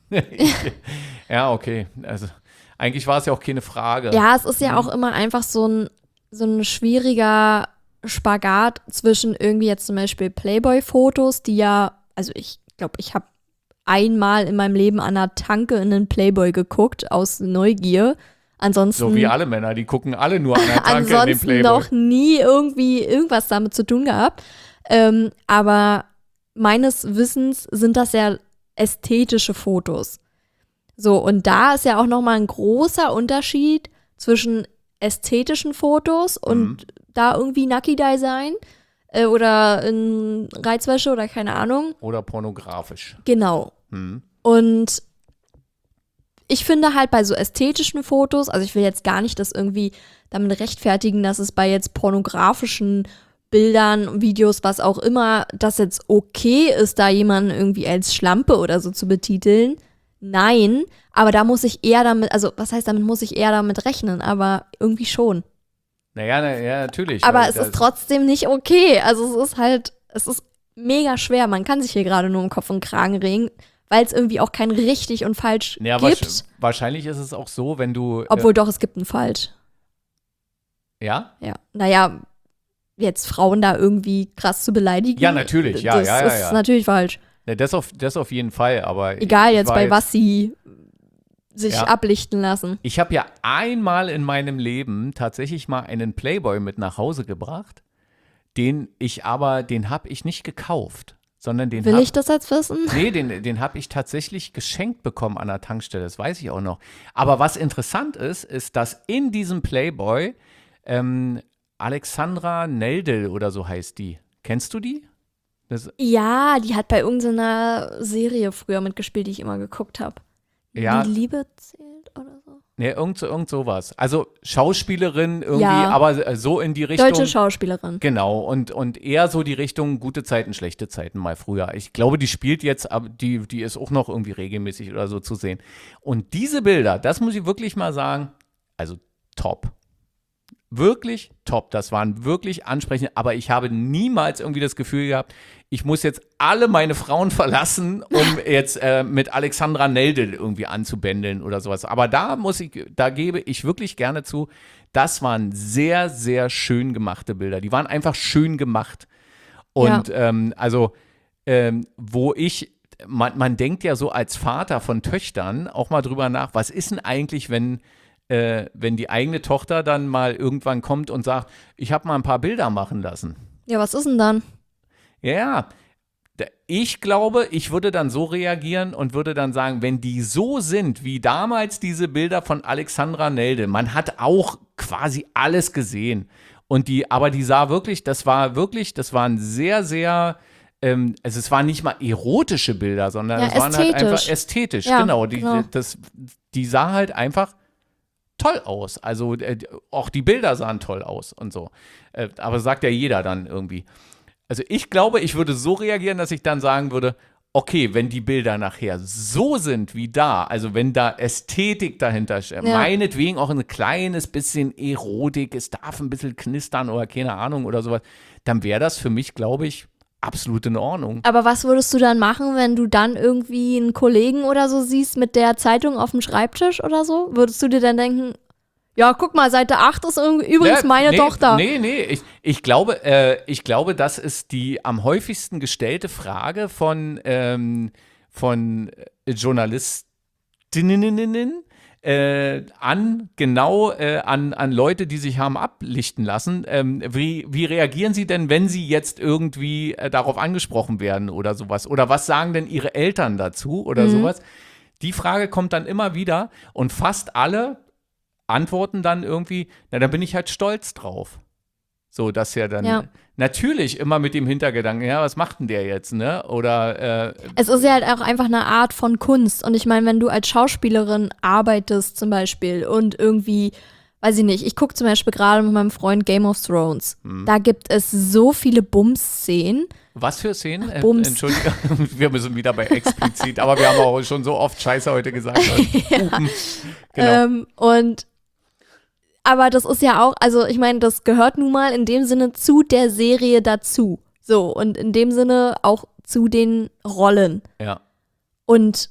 Ja, okay. Also eigentlich war es ja auch keine Frage. Ja, es ist ja auch immer einfach so ein schwieriger Spagat zwischen irgendwie jetzt zum Beispiel Playboy-Fotos, die ja, also ich glaube, ich habe einmal in meinem Leben an einer Tanke in einen Playboy geguckt, aus Neugier. Ansonsten, So wie alle Männer, die gucken alle nur an der Tanke in den ansonsten Playboy. noch nie irgendwie irgendwas damit zu tun gehabt. Aber meines Wissens sind das ja ästhetische Fotos. So, und da ist ja auch nochmal ein großer Unterschied zwischen ästhetischen Fotos und da irgendwie Nucky-Dye sein oder in Reizwäsche oder keine Ahnung. Oder pornografisch. Genau. Hm. Und ich finde halt bei so ästhetischen Fotos, also ich will jetzt gar nicht das irgendwie damit rechtfertigen, dass es bei jetzt pornografischen Bildern, Videos, was auch immer, das jetzt okay ist, da jemanden irgendwie als Schlampe oder so zu betiteln. Nein, aber da muss ich eher damit, also was heißt, damit muss ich eher damit rechnen, aber irgendwie schon. Naja, natürlich. Aber weil es ist trotzdem nicht okay. Also es ist mega schwer. Man kann sich hier gerade nur im Kopf und Kragen regen, weil es irgendwie auch kein richtig und falsch Ja, gibt. wahrscheinlich ist es auch so, wenn du. Obwohl doch, es gibt ein falsch. Ja? Ja. Naja, jetzt Frauen da irgendwie krass zu beleidigen. Ja, natürlich. Ja, das ja. ist natürlich falsch. Ja, das auf jeden Fall. Aber Egal ich jetzt war bei was sie sich Ja. ablichten lassen. Ich habe ja einmal in meinem Leben tatsächlich mal einen Playboy mit nach Hause gebracht, den habe ich nicht gekauft, sondern den Will ich das jetzt wissen? Nee, den habe ich tatsächlich geschenkt bekommen an der Tankstelle, das weiß ich auch noch. Aber was interessant ist, dass in diesem Playboy Alexandra Neldel oder so heißt die. Kennst du die? Ja, die hat bei irgendeiner Serie früher mitgespielt, die ich immer geguckt habe. Ja. Die Liebe zählt oder so. Ne, irgend sowas. Also Schauspielerin irgendwie, Ja. aber so in die Richtung. Deutsche Schauspielerin. Genau, und eher so die Richtung gute Zeiten, schlechte Zeiten mal früher. Ich glaube, die spielt jetzt, aber die ist auch noch irgendwie regelmäßig oder so zu sehen. Und diese Bilder, das muss ich wirklich mal sagen, also top. Wirklich top. Das waren wirklich ansprechend, aber ich habe niemals irgendwie das Gefühl gehabt, ich muss jetzt alle meine Frauen verlassen, um jetzt mit Alexandra Nelde irgendwie anzubändeln oder sowas. Aber da gebe ich wirklich gerne zu, das waren sehr, sehr schön gemachte Bilder. Die waren einfach schön gemacht. Und man denkt ja so als Vater von Töchtern auch mal drüber nach, was ist denn eigentlich, wenn die eigene Tochter dann mal irgendwann kommt und sagt, ich habe mal ein paar Bilder machen lassen. Ja, was ist denn dann? Ja, ich glaube, ich würde dann so reagieren und würde dann sagen, wenn die so sind, wie damals diese Bilder von Alexandra Nelde, man hat auch quasi alles gesehen. Aber die sah wirklich, das waren sehr, sehr, also es waren nicht mal erotische Bilder, sondern Ja, es waren halt ästhetisch. einfach ästhetisch, Ja, genau. genau. Die sah halt einfach toll aus. Also auch die Bilder sahen toll aus und so. Aber sagt ja jeder dann irgendwie. Also ich glaube, ich würde so reagieren, dass ich dann sagen würde, okay, wenn die Bilder nachher so sind wie da, also wenn da Ästhetik dahinter steht, meinetwegen auch ein kleines bisschen Erotik, es darf ein bisschen knistern oder keine Ahnung oder sowas, dann wäre das für mich, glaube ich, absolut in Ordnung. Aber was würdest du dann machen, wenn du dann irgendwie einen Kollegen oder so siehst mit der Zeitung auf dem Schreibtisch oder so? Würdest du dir dann denken, ja, guck mal, Seite 8 ist übrigens meine Tochter. Nee, ich glaube, das ist die am häufigsten gestellte Frage von Journalistinnen an Leute, die sich haben ablichten lassen. Wie reagieren sie denn, wenn sie jetzt irgendwie darauf angesprochen werden oder sowas? Oder was sagen denn ihre Eltern dazu oder sowas? Die Frage kommt dann immer wieder und fast alle antworten dann irgendwie, na, da bin ich halt stolz drauf. So, dass ja dann natürlich immer mit dem Hintergedanken, ja, was macht denn der jetzt, ne? Oder Es ist ja halt auch einfach eine Art von Kunst. Und ich meine, wenn du als Schauspielerin arbeitest zum Beispiel und irgendwie, weiß ich nicht, ich gucke zum Beispiel gerade mit meinem Freund Game of Thrones. Da gibt es so viele Bums-Szenen. was für Szenen? Bums. Entschuldigung, wir müssen wieder bei explizit, aber wir haben auch schon so oft Scheiße heute gesagt. Genau. Aber das ist ja auch, also ich meine, das gehört nun mal in dem Sinne zu der Serie dazu. So, und in dem Sinne auch zu den Rollen. Ja. Und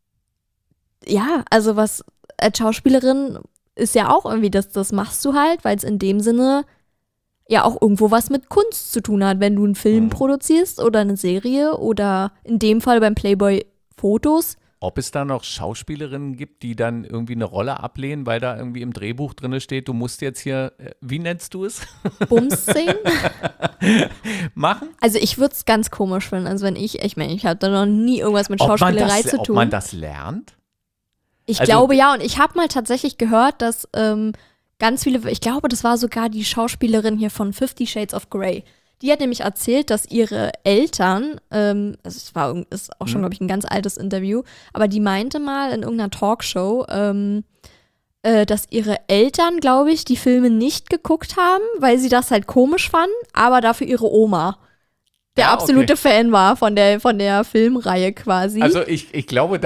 ja, also was als Schauspielerin ist ja auch irgendwie, das machst du halt, weil es in dem Sinne ja auch irgendwo was mit Kunst zu tun hat, wenn du einen Film produzierst oder eine Serie oder in dem Fall beim Playboy Fotos. Ob es da noch Schauspielerinnen gibt, die dann irgendwie eine Rolle ablehnen, weil da irgendwie im Drehbuch drin steht, du musst jetzt hier, wie nennst du es? Bums-Szenen? machen? Also ich würde es ganz komisch finden. Also wenn ich meine, ich hatte noch nie irgendwas mit Schauspielerei zu tun. Ob man das lernt? Ich Also- glaube ja, und ich habe mal tatsächlich gehört, dass ganz viele, ich glaube, das war sogar die Schauspielerin hier von 50 Shades of Grey. Die hat nämlich erzählt, dass ihre Eltern, ist auch schon, glaube ich, ein ganz altes Interview, aber die meinte mal in irgendeiner Talkshow, dass ihre Eltern, glaube ich, die Filme nicht geguckt haben, weil sie das halt komisch fanden, aber dafür ihre Oma der absolute Fan war von der Filmreihe quasi. Also ich glaube,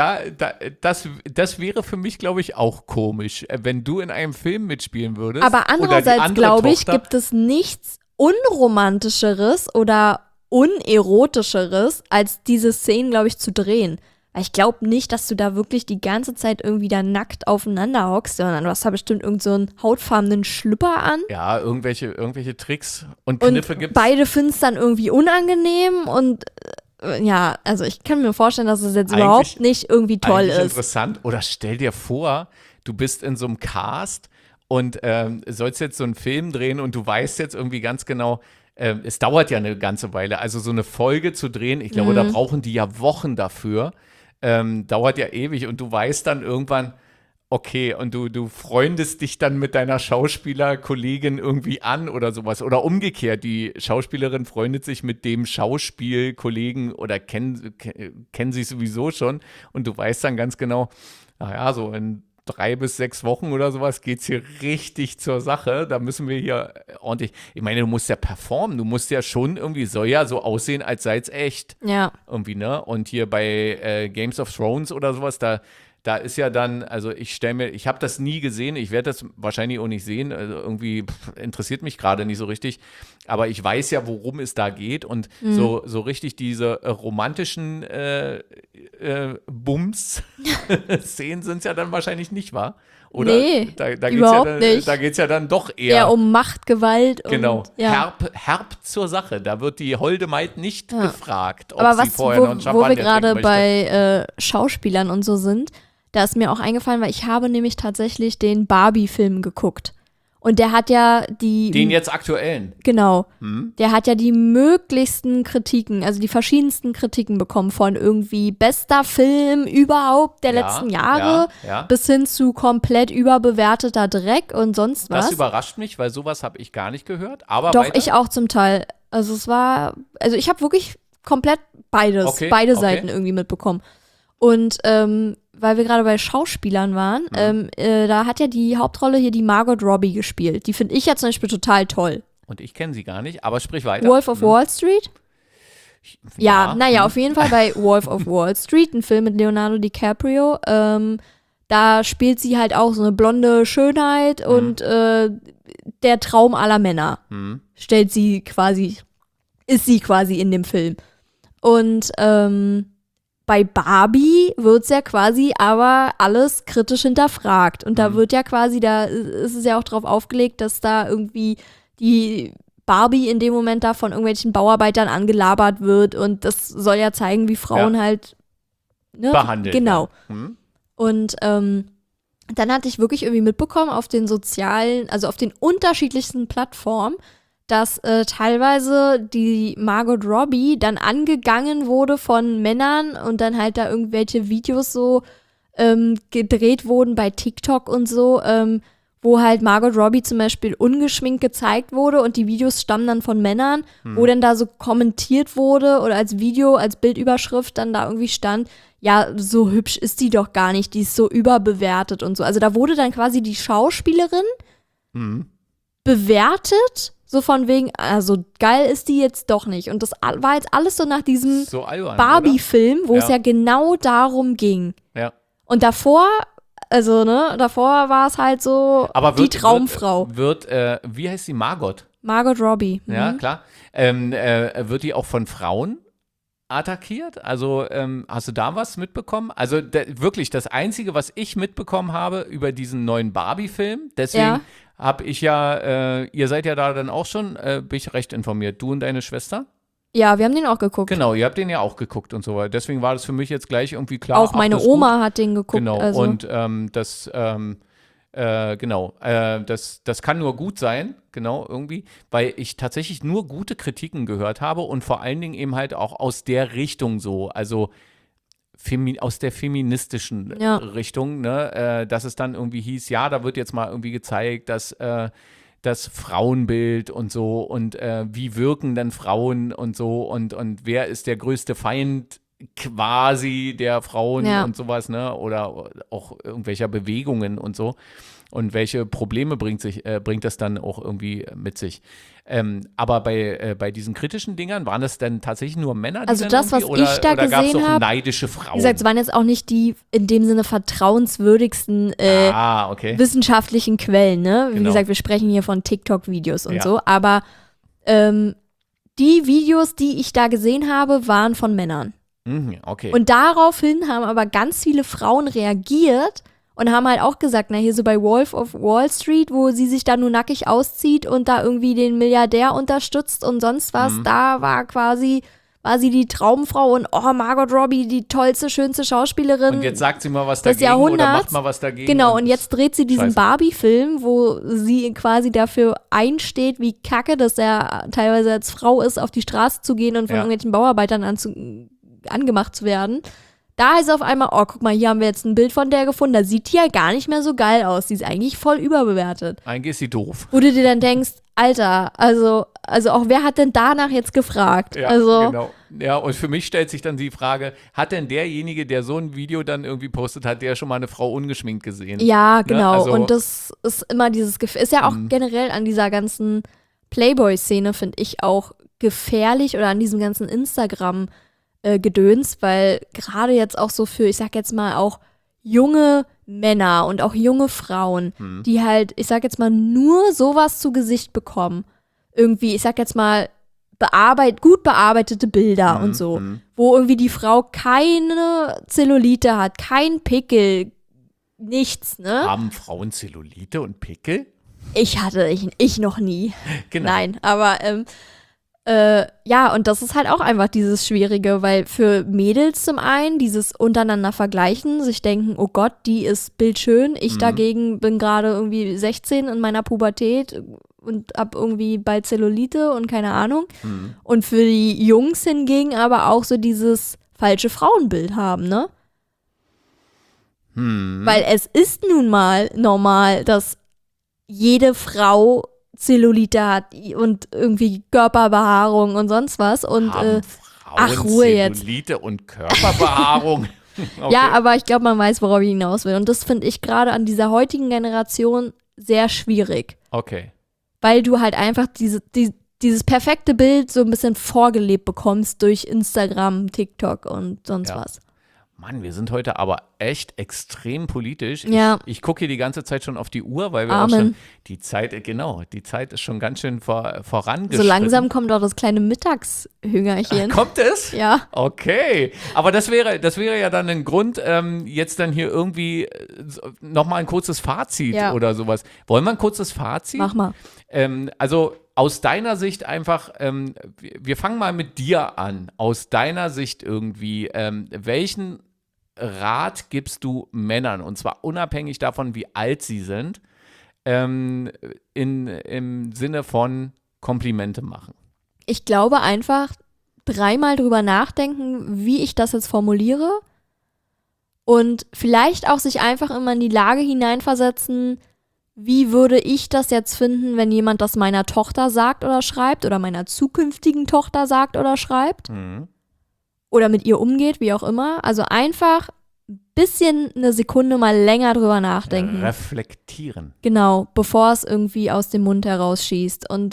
das wäre für mich, glaube ich, auch komisch, wenn du in einem Film mitspielen würdest. Aber andererseits, glaube ich, gibt es nichts Unromantischeres oder Unerotischeres, als diese Szenen, glaube ich, zu drehen. Weil ich glaube nicht, dass du da wirklich die ganze Zeit irgendwie da nackt aufeinander hockst, sondern du hast da bestimmt irgend so einen hautfarbenen Schlüpper an. Ja, irgendwelche Tricks und Kniffe gibt's. Beide finden es dann irgendwie unangenehm und ja, also ich kann mir vorstellen, dass es jetzt überhaupt nicht irgendwie toll ist. Interessant. Oder stell dir vor, du bist in so einem Cast und sollst jetzt so einen Film drehen und du weißt jetzt irgendwie ganz genau, es dauert ja eine ganze Weile, also so eine Folge zu drehen, ich glaube, da brauchen die ja Wochen dafür, dauert ja ewig und du weißt dann irgendwann, Okay, und du freundest dich dann mit deiner Schauspielerkollegin irgendwie an oder sowas. Oder umgekehrt, die Schauspielerin freundet sich mit dem Schauspielkollegen oder kennen sie sowieso schon. Und du weißt dann ganz genau, naja, so in 3 bis 6 Wochen oder sowas geht's hier richtig zur Sache. Da müssen wir hier ordentlich. Ich meine, du musst ja performen. Du musst ja schon irgendwie, soll ja so aussehen, als sei es echt. Ja. Irgendwie, ne? Und hier bei Games of Thrones oder sowas, da ist ja dann, also ich habe das nie gesehen, ich werde das wahrscheinlich auch nicht sehen, also irgendwie interessiert mich gerade nicht so richtig, aber ich weiß ja, worum es da geht und so richtig diese romantischen Bums-Szenen sind es ja dann wahrscheinlich nicht, wahr? Oder? Nee, Da geht's überhaupt ja dann, nicht. Da geht es ja dann doch eher Eher um Macht, Gewalt genau, und ja. herb zur Sache. Da wird die holde Maid nicht gefragt, ob Aber sie vorher noch einen wo Champagner wir gerade trinken möchte. bei Schauspielern und so sind, da ist mir auch eingefallen, weil ich habe nämlich tatsächlich den Barbie-Film geguckt. Und der hat ja Den jetzt aktuellen. genau, der hat ja die möglichsten Kritiken, also die verschiedensten Kritiken bekommen von irgendwie bester Film überhaupt der letzten Jahre ja. bis hin zu komplett überbewerteter Dreck und sonst was. Das überrascht mich, weil sowas habe ich gar nicht gehört. Aber Doch, weiter. ich auch zum Teil. Also ich habe wirklich komplett beide Okay. Seiten irgendwie mitbekommen. Und weil wir gerade bei Schauspielern waren, da hat ja die Hauptrolle hier die Margot Robbie gespielt. Die finde ich ja zum Beispiel total toll. Und ich kenne sie gar nicht, aber sprich weiter. Wolf of Wall Street? Ja, naja, auf jeden Fall bei Wolf of Wall Street, ein Film mit Leonardo DiCaprio. Da spielt sie halt auch so eine blonde Schönheit und der Traum aller Männer ist sie quasi in dem Film. Und bei Barbie wird es ja quasi aber alles kritisch hinterfragt. Und da wird ja quasi, da ist es ja auch drauf aufgelegt, dass da irgendwie die Barbie in dem Moment da von irgendwelchen Bauarbeitern angelabert wird. Und das soll ja zeigen, wie Frauen halt behandelt. Genau. Ja. Und dann hatte ich wirklich irgendwie mitbekommen auf den sozialen, also auf den unterschiedlichsten Plattformen, dass teilweise die Margot Robbie dann angegangen wurde von Männern und dann halt da irgendwelche Videos so gedreht wurden bei TikTok und so, wo halt Margot Robbie zum Beispiel ungeschminkt gezeigt wurde und die Videos stammen dann von Männern, wo dann da so kommentiert wurde oder als Video, als Bildüberschrift dann da irgendwie stand, ja, so hübsch ist die doch gar nicht, die ist so überbewertet und so. Also da wurde dann quasi die Schauspielerin bewertet, so von wegen, also geil ist die jetzt doch nicht. Und das war jetzt alles so nach diesem So albern, Barbie-Film, wo Ja. es ja genau darum ging. Ja. Und davor war es halt so Aber die Traumfrau. Wie heißt sie? Margot. Margot Robbie. Ja, klar. Wird die auch von Frauen attackiert? Also hast du da was mitbekommen? Also wirklich das Einzige, was ich mitbekommen habe über diesen neuen Barbie-Film, deswegen habe ich ihr seid ja da dann auch schon, bin ich recht informiert, du und deine Schwester? Ja, wir haben den auch geguckt. Genau, ihr habt den ja auch geguckt und so weiter. Deswegen war das für mich jetzt gleich irgendwie klar. Auch meine das ist Oma gut. hat den geguckt. Genau, Also. und das kann nur gut sein, genau, irgendwie, weil ich tatsächlich nur gute Kritiken gehört habe und vor allen Dingen eben halt auch aus der Richtung so, also aus der feministischen Richtung, ne, dass es dann irgendwie hieß, ja, da wird jetzt mal irgendwie gezeigt, dass das Frauenbild und so und wie wirken denn Frauen und so und wer ist der größte Feind quasi der Frauen und sowas, ne? Oder auch irgendwelcher Bewegungen und so. Und welche Probleme bringt das dann auch irgendwie mit sich. Aber bei diesen kritischen Dingern, waren das denn tatsächlich nur Männer, die Also dann das, was irgendwie, ich da oder gab es gesehen auch habe, neidische Frauen? Wie gesagt, es waren jetzt auch nicht die in dem Sinne vertrauenswürdigsten okay. wissenschaftlichen Quellen, ne? Wie Genau. gesagt, wir sprechen hier von TikTok-Videos und Ja. so, aber die Videos, die ich da gesehen habe, waren von Männern. Okay. Und daraufhin haben aber ganz viele Frauen reagiert und haben halt auch gesagt, na hier so bei Wolf of Wall Street, wo sie sich da nur nackig auszieht und da irgendwie den Milliardär unterstützt und sonst was, da war sie die Traumfrau und Margot Robbie, die tollste, schönste Schauspielerin. Und jetzt sagt sie mal was des dagegen oder Jahrhunderts. macht mal was dagegen. Genau, und jetzt dreht sie diesen Scheiße. Barbie-Film, wo sie quasi dafür einsteht, wie kacke das er teilweise als Frau ist, auf die Straße zu gehen und von irgendwelchen Bauarbeitern angemacht zu werden. Da heißt es auf einmal, oh, guck mal, hier haben wir jetzt ein Bild von der gefunden, da sieht die ja gar nicht mehr so geil aus. Die ist eigentlich voll überbewertet. Eigentlich ist sie doof. Wo du dir dann denkst, Alter, also auch wer hat denn danach jetzt gefragt? Ja, also, genau. Ja, und für mich stellt sich dann die Frage, hat denn derjenige, der so ein Video dann irgendwie postet, hat der schon mal eine Frau ungeschminkt gesehen? ja, genau. Also, und das ist immer dieses Gefühl, ist ja auch generell an dieser ganzen Playboy-Szene, finde ich, auch gefährlich oder an diesem ganzen Instagram-Gedöns, weil gerade jetzt auch so für, ich sag jetzt mal auch junge Männer und auch junge Frauen, die halt, ich sag jetzt mal, nur sowas zu Gesicht bekommen. Irgendwie, ich sag jetzt mal, gut bearbeitete Bilder und so, wo irgendwie die Frau keine Zellulite hat, kein Pickel, nichts, ne? haben Frauen Zellulite und Pickel? Ich noch nie. Genau. Nein, aber ja, und das ist halt auch einfach dieses Schwierige, weil für Mädels zum einen dieses untereinander vergleichen, sich denken, oh Gott, die ist bildschön, ich dagegen bin gerade irgendwie 16 in meiner Pubertät und hab irgendwie bald Zellulite und keine Ahnung. Und für die Jungs hingegen aber auch so dieses falsche Frauenbild haben, ne? Weil es ist nun mal normal, dass jede Frau Zellulite hat und irgendwie Körperbehaarung und sonst was. Und Haben Frauen Ruhe jetzt. Zellulite und Körperbehaarung? Okay. Ja, aber ich glaube, man weiß, worauf ich hinaus will. Und das finde ich gerade an dieser heutigen Generation sehr schwierig. Okay. Weil du halt einfach dieses perfekte Bild so ein bisschen vorgelebt bekommst durch Instagram, TikTok und sonst Ja. was. Mann, wir sind heute aber echt extrem politisch. Ja. Ich gucke hier die ganze Zeit schon auf die Uhr, weil wir auch Amen. schon die Zeit ist schon ganz schön vorangeschritten. So langsam kommt auch das kleine Mittagshüngerchen. Kommt es? Ja. Okay. Aber das wäre ja dann ein Grund, jetzt dann hier irgendwie nochmal ein kurzes Fazit Ja. oder sowas. Wollen wir ein kurzes Fazit? Mach mal. Also aus deiner Sicht einfach, wir fangen mal mit dir an. Aus deiner Sicht irgendwie, welchen Rat gibst du Männern? Und zwar unabhängig davon, wie alt sie sind, im Sinne von Komplimente machen. Ich glaube einfach, dreimal drüber nachdenken, wie ich das jetzt formuliere. Und vielleicht auch sich einfach immer in die Lage hineinversetzen, wie würde ich das jetzt finden, wenn jemand das meiner Tochter sagt oder schreibt oder meiner zukünftigen Tochter sagt oder schreibt oder mit ihr umgeht, wie auch immer. Also einfach ein bisschen eine Sekunde mal länger drüber nachdenken. Reflektieren. Genau, bevor es irgendwie aus dem Mund herausschießt. Und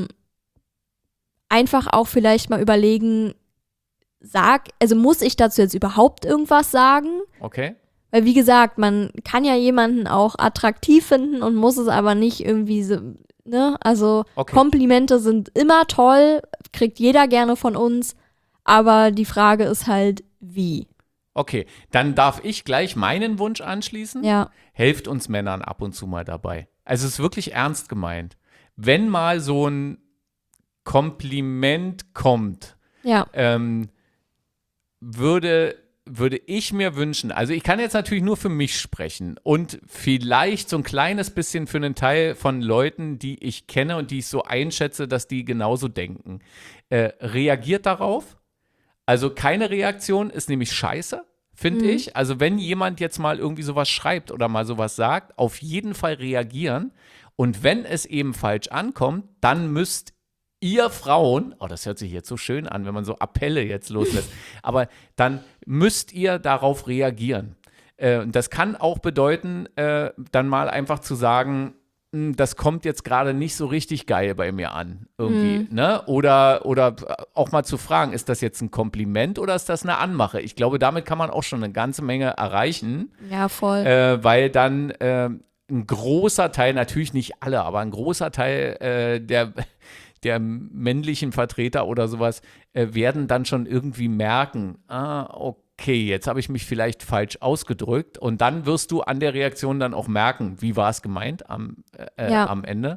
einfach auch vielleicht mal überlegen, muss ich dazu jetzt überhaupt irgendwas sagen? Okay. Weil wie gesagt, man kann ja jemanden auch attraktiv finden und muss es aber nicht irgendwie so, ne? Also Okay. Komplimente sind immer toll, kriegt jeder gerne von uns, aber die Frage ist halt, wie? Okay, dann darf ich gleich meinen Wunsch anschließen. Ja, Helft uns Männern ab und zu mal dabei. Also es ist wirklich ernst gemeint. Wenn mal so ein Kompliment kommt, ja, würde ich mir wünschen, also ich kann jetzt natürlich nur für mich sprechen und vielleicht so ein kleines bisschen für einen Teil von Leuten, die ich kenne und die ich so einschätze, dass die genauso denken. Reagiert darauf. Also keine Reaktion ist nämlich scheiße, finde ich. Also wenn jemand jetzt mal irgendwie sowas schreibt oder mal sowas sagt, auf jeden Fall reagieren. Und wenn es eben falsch ankommt, dann müsst ihr Frauen, oh, das hört sich jetzt so schön an, wenn man so Appelle jetzt loslässt, aber dann müsst ihr darauf reagieren. Das kann auch bedeuten, dann mal einfach zu sagen, das kommt jetzt gerade nicht so richtig geil bei mir an, irgendwie, ne? Oder auch mal zu fragen, ist das jetzt ein Kompliment oder ist das eine Anmache? Ich glaube, damit kann man auch schon eine ganze Menge erreichen, ja, voll. weil dann ein großer Teil, natürlich nicht alle, aber ein großer Teil der männlichen Vertreter oder sowas werden dann schon irgendwie merken, okay, jetzt habe ich mich vielleicht falsch ausgedrückt und dann wirst du an der Reaktion dann auch merken, wie war es gemeint am Ende.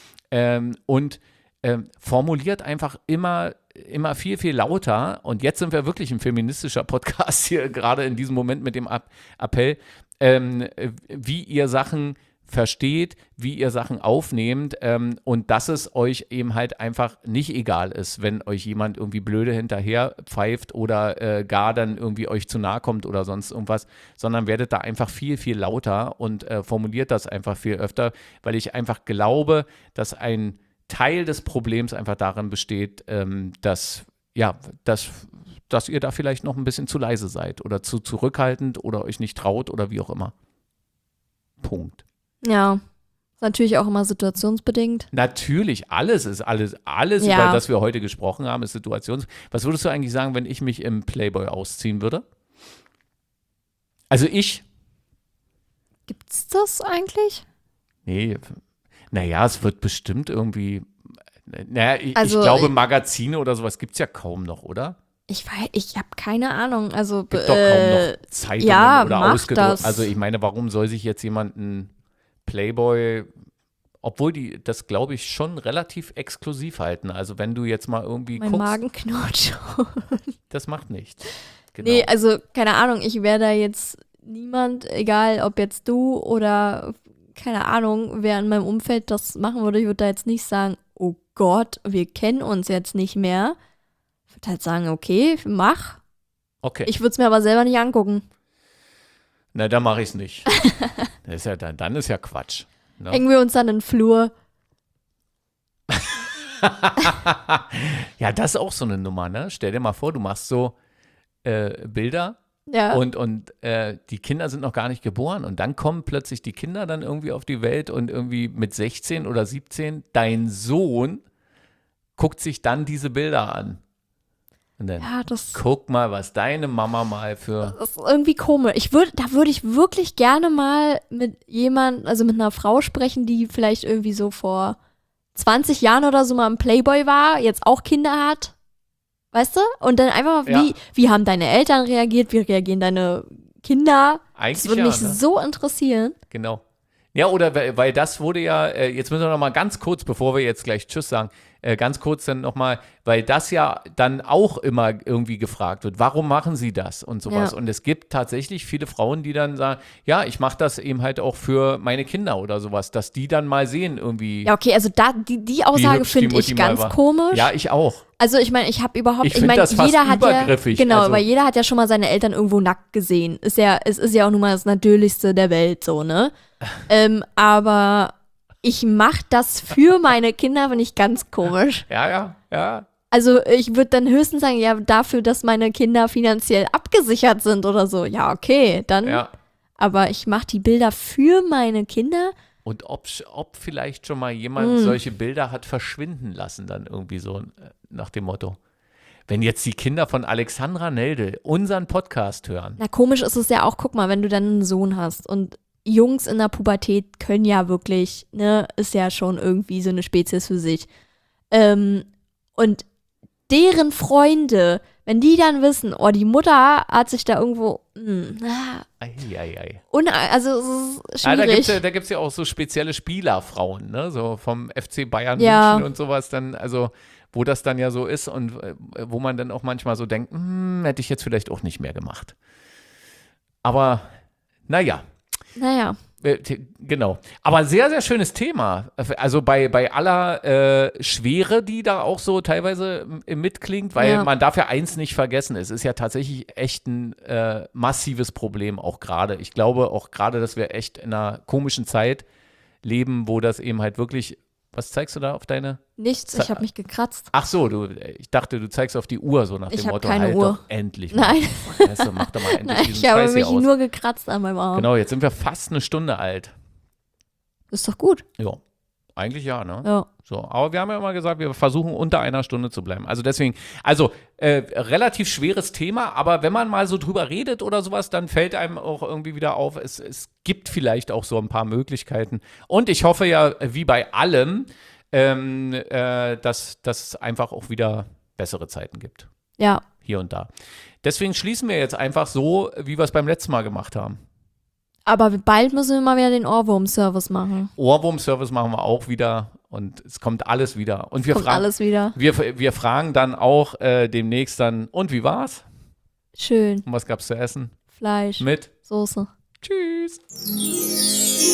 Formuliert einfach immer viel, viel lauter und jetzt sind wir wirklich ein feministischer Podcast hier, gerade in diesem Moment mit dem Appell, wie ihr Sachen versteht, wie ihr Sachen aufnehmt und dass es euch eben halt einfach nicht egal ist, wenn euch jemand irgendwie blöde hinterher pfeift oder gar dann irgendwie euch zu nahe kommt oder sonst irgendwas, sondern werdet da einfach viel, viel lauter und formuliert das einfach viel öfter, weil ich einfach glaube, dass ein Teil des Problems einfach darin besteht, dass ihr da vielleicht noch ein bisschen zu leise seid oder zu zurückhaltend oder euch nicht traut oder wie auch immer. Punkt. Ja, ist natürlich auch immer situationsbedingt. Natürlich, alles, Ja. über das wir heute gesprochen haben, ist situations. Was würdest du eigentlich sagen, wenn ich mich im Playboy ausziehen würde? Also Gibt's das eigentlich? Nee, naja, es wird bestimmt irgendwie, naja, ich Also, glaube, Magazine oder sowas gibt es ja kaum noch, oder? Ich habe keine Ahnung. Also, Gibt doch kaum noch Zeitungen ja, oder mach ausgedruckt. das. Also ich meine, warum soll sich jetzt jemand ein Playboy, obwohl die das, glaube ich, schon relativ exklusiv halten. Also wenn du jetzt mal irgendwie Mein guckst, Magen knurrt schon. das macht nichts. Genau. Nee, also, keine Ahnung. Ich wäre da jetzt niemand, egal ob jetzt du oder, keine Ahnung, wer in meinem Umfeld das machen würde. Ich würde da jetzt nicht sagen, oh Gott, wir kennen uns jetzt nicht mehr. Ich würde halt sagen, okay, mach. Okay. Ich würde es mir aber selber nicht angucken. Na, dann mache ich es nicht. Das ist ja dann ist ja Quatsch. Ne? Hängen wir uns dann in den Flur. Ja, das ist auch so eine Nummer, ne? Stell dir mal vor, du machst so Bilder Ja. und die Kinder sind noch gar nicht geboren und dann kommen plötzlich die Kinder dann irgendwie auf die Welt und irgendwie mit 16 oder 17, dein Sohn guckt sich dann diese Bilder an. Und dann, Ja, guck mal, was deine Mama mal für. das ist irgendwie komisch. Da würde ich wirklich gerne mal mit also mit einer Frau sprechen, die vielleicht irgendwie so vor 20 Jahren oder so mal im Playboy war, jetzt auch Kinder hat. Weißt du? Und dann einfach mal, Ja. wie haben deine Eltern reagiert? Wie reagieren deine Kinder? Eigentlich Das würde ja, mich ne? so interessieren. Genau. Ja, oder weil das wurde ja, jetzt müssen wir noch mal ganz kurz, bevor wir jetzt gleich Tschüss sagen, ganz kurz dann noch mal, weil das ja dann auch immer irgendwie gefragt wird, warum machen sie das und sowas. Ja. Und es gibt tatsächlich viele Frauen, die dann sagen, ja, ich mache das eben halt auch für meine Kinder oder sowas, dass die dann mal sehen irgendwie, Ja, okay, also die wie Aussage hübsch die finde ich Mutti mal ganz war. komisch. Ja, ich auch. Also ich meine, ich Ich find das fast jeder hat ja, übergriffig, genau, also- weil jeder hat ja schon mal seine Eltern irgendwo nackt gesehen. Es ist ja auch nun mal das Natürlichste der Welt, so, ne? Aber ich mache das für meine Kinder, finde ich ganz komisch. Ja. Also ich würde dann höchstens sagen, ja, dafür, dass meine Kinder finanziell abgesichert sind oder so. Ja, okay, dann. Ja. Aber ich mache die Bilder für meine Kinder. Und ob vielleicht schon mal jemand solche Bilder hat verschwinden lassen, dann irgendwie so nach dem Motto. Wenn jetzt die Kinder von Alexandra Neldel unseren Podcast hören. Na, komisch ist es ja auch, guck mal, wenn du dann einen Sohn hast und Jungs in der Pubertät können ja wirklich, ne, ist ja schon irgendwie so eine Spezies für sich. Und deren Freunde, wenn die dann wissen, oh, die Mutter hat sich da irgendwo, Ei. also es ist Ja, schwierig. da gibt's ja auch so spezielle Spielerfrauen, ne? So vom FC Bayern Ja. München und sowas dann, also wo das dann ja so ist und wo man dann auch manchmal so denkt, hätte ich jetzt vielleicht auch nicht mehr gemacht. Aber naja. Naja, Genau. Aber sehr, sehr schönes Thema. Also bei aller Schwere, die da auch so teilweise mitklingt, weil Ja. man darf ja eins nicht vergessen, es ist ja tatsächlich echt ein massives Problem auch gerade. Ich glaube auch gerade, dass wir echt in einer komischen Zeit leben, wo das eben halt wirklich, was zeigst du da auf deine? nichts, ich habe mich gekratzt. Ach so, ich dachte, du zeigst auf die Uhr so nach Ich dem hab Motto, keine halt Uhr. doch endlich mal. Nein, Weißt du, mach doch mal endlich nein, diesen ich habe Scheiß hier mich aus. nur gekratzt an meinem Arm. Genau, jetzt sind wir fast eine Stunde alt. Ist doch gut. Ja, eigentlich ja, ne? Ja. So, aber wir haben ja immer gesagt, wir versuchen unter einer Stunde zu bleiben. Also deswegen, relativ schweres Thema, aber wenn man mal so drüber redet oder sowas, dann fällt einem auch irgendwie wieder auf, es gibt vielleicht auch so ein paar Möglichkeiten. Und ich hoffe ja, wie bei allem, dass es einfach auch wieder bessere Zeiten gibt. Ja. Hier und da. Deswegen schließen wir jetzt einfach so, wie wir es beim letzten Mal gemacht haben. Aber bald müssen wir mal wieder den Ohrwurm-Service machen. Ohrwurm-Service machen wir auch wieder und es kommt alles wieder. Und wir Kommt fragen, alles wieder. wir fragen dann auch demnächst dann, und wie war's? Schön. Und was gab's zu essen? Fleisch, Mit Soße. Tschüss.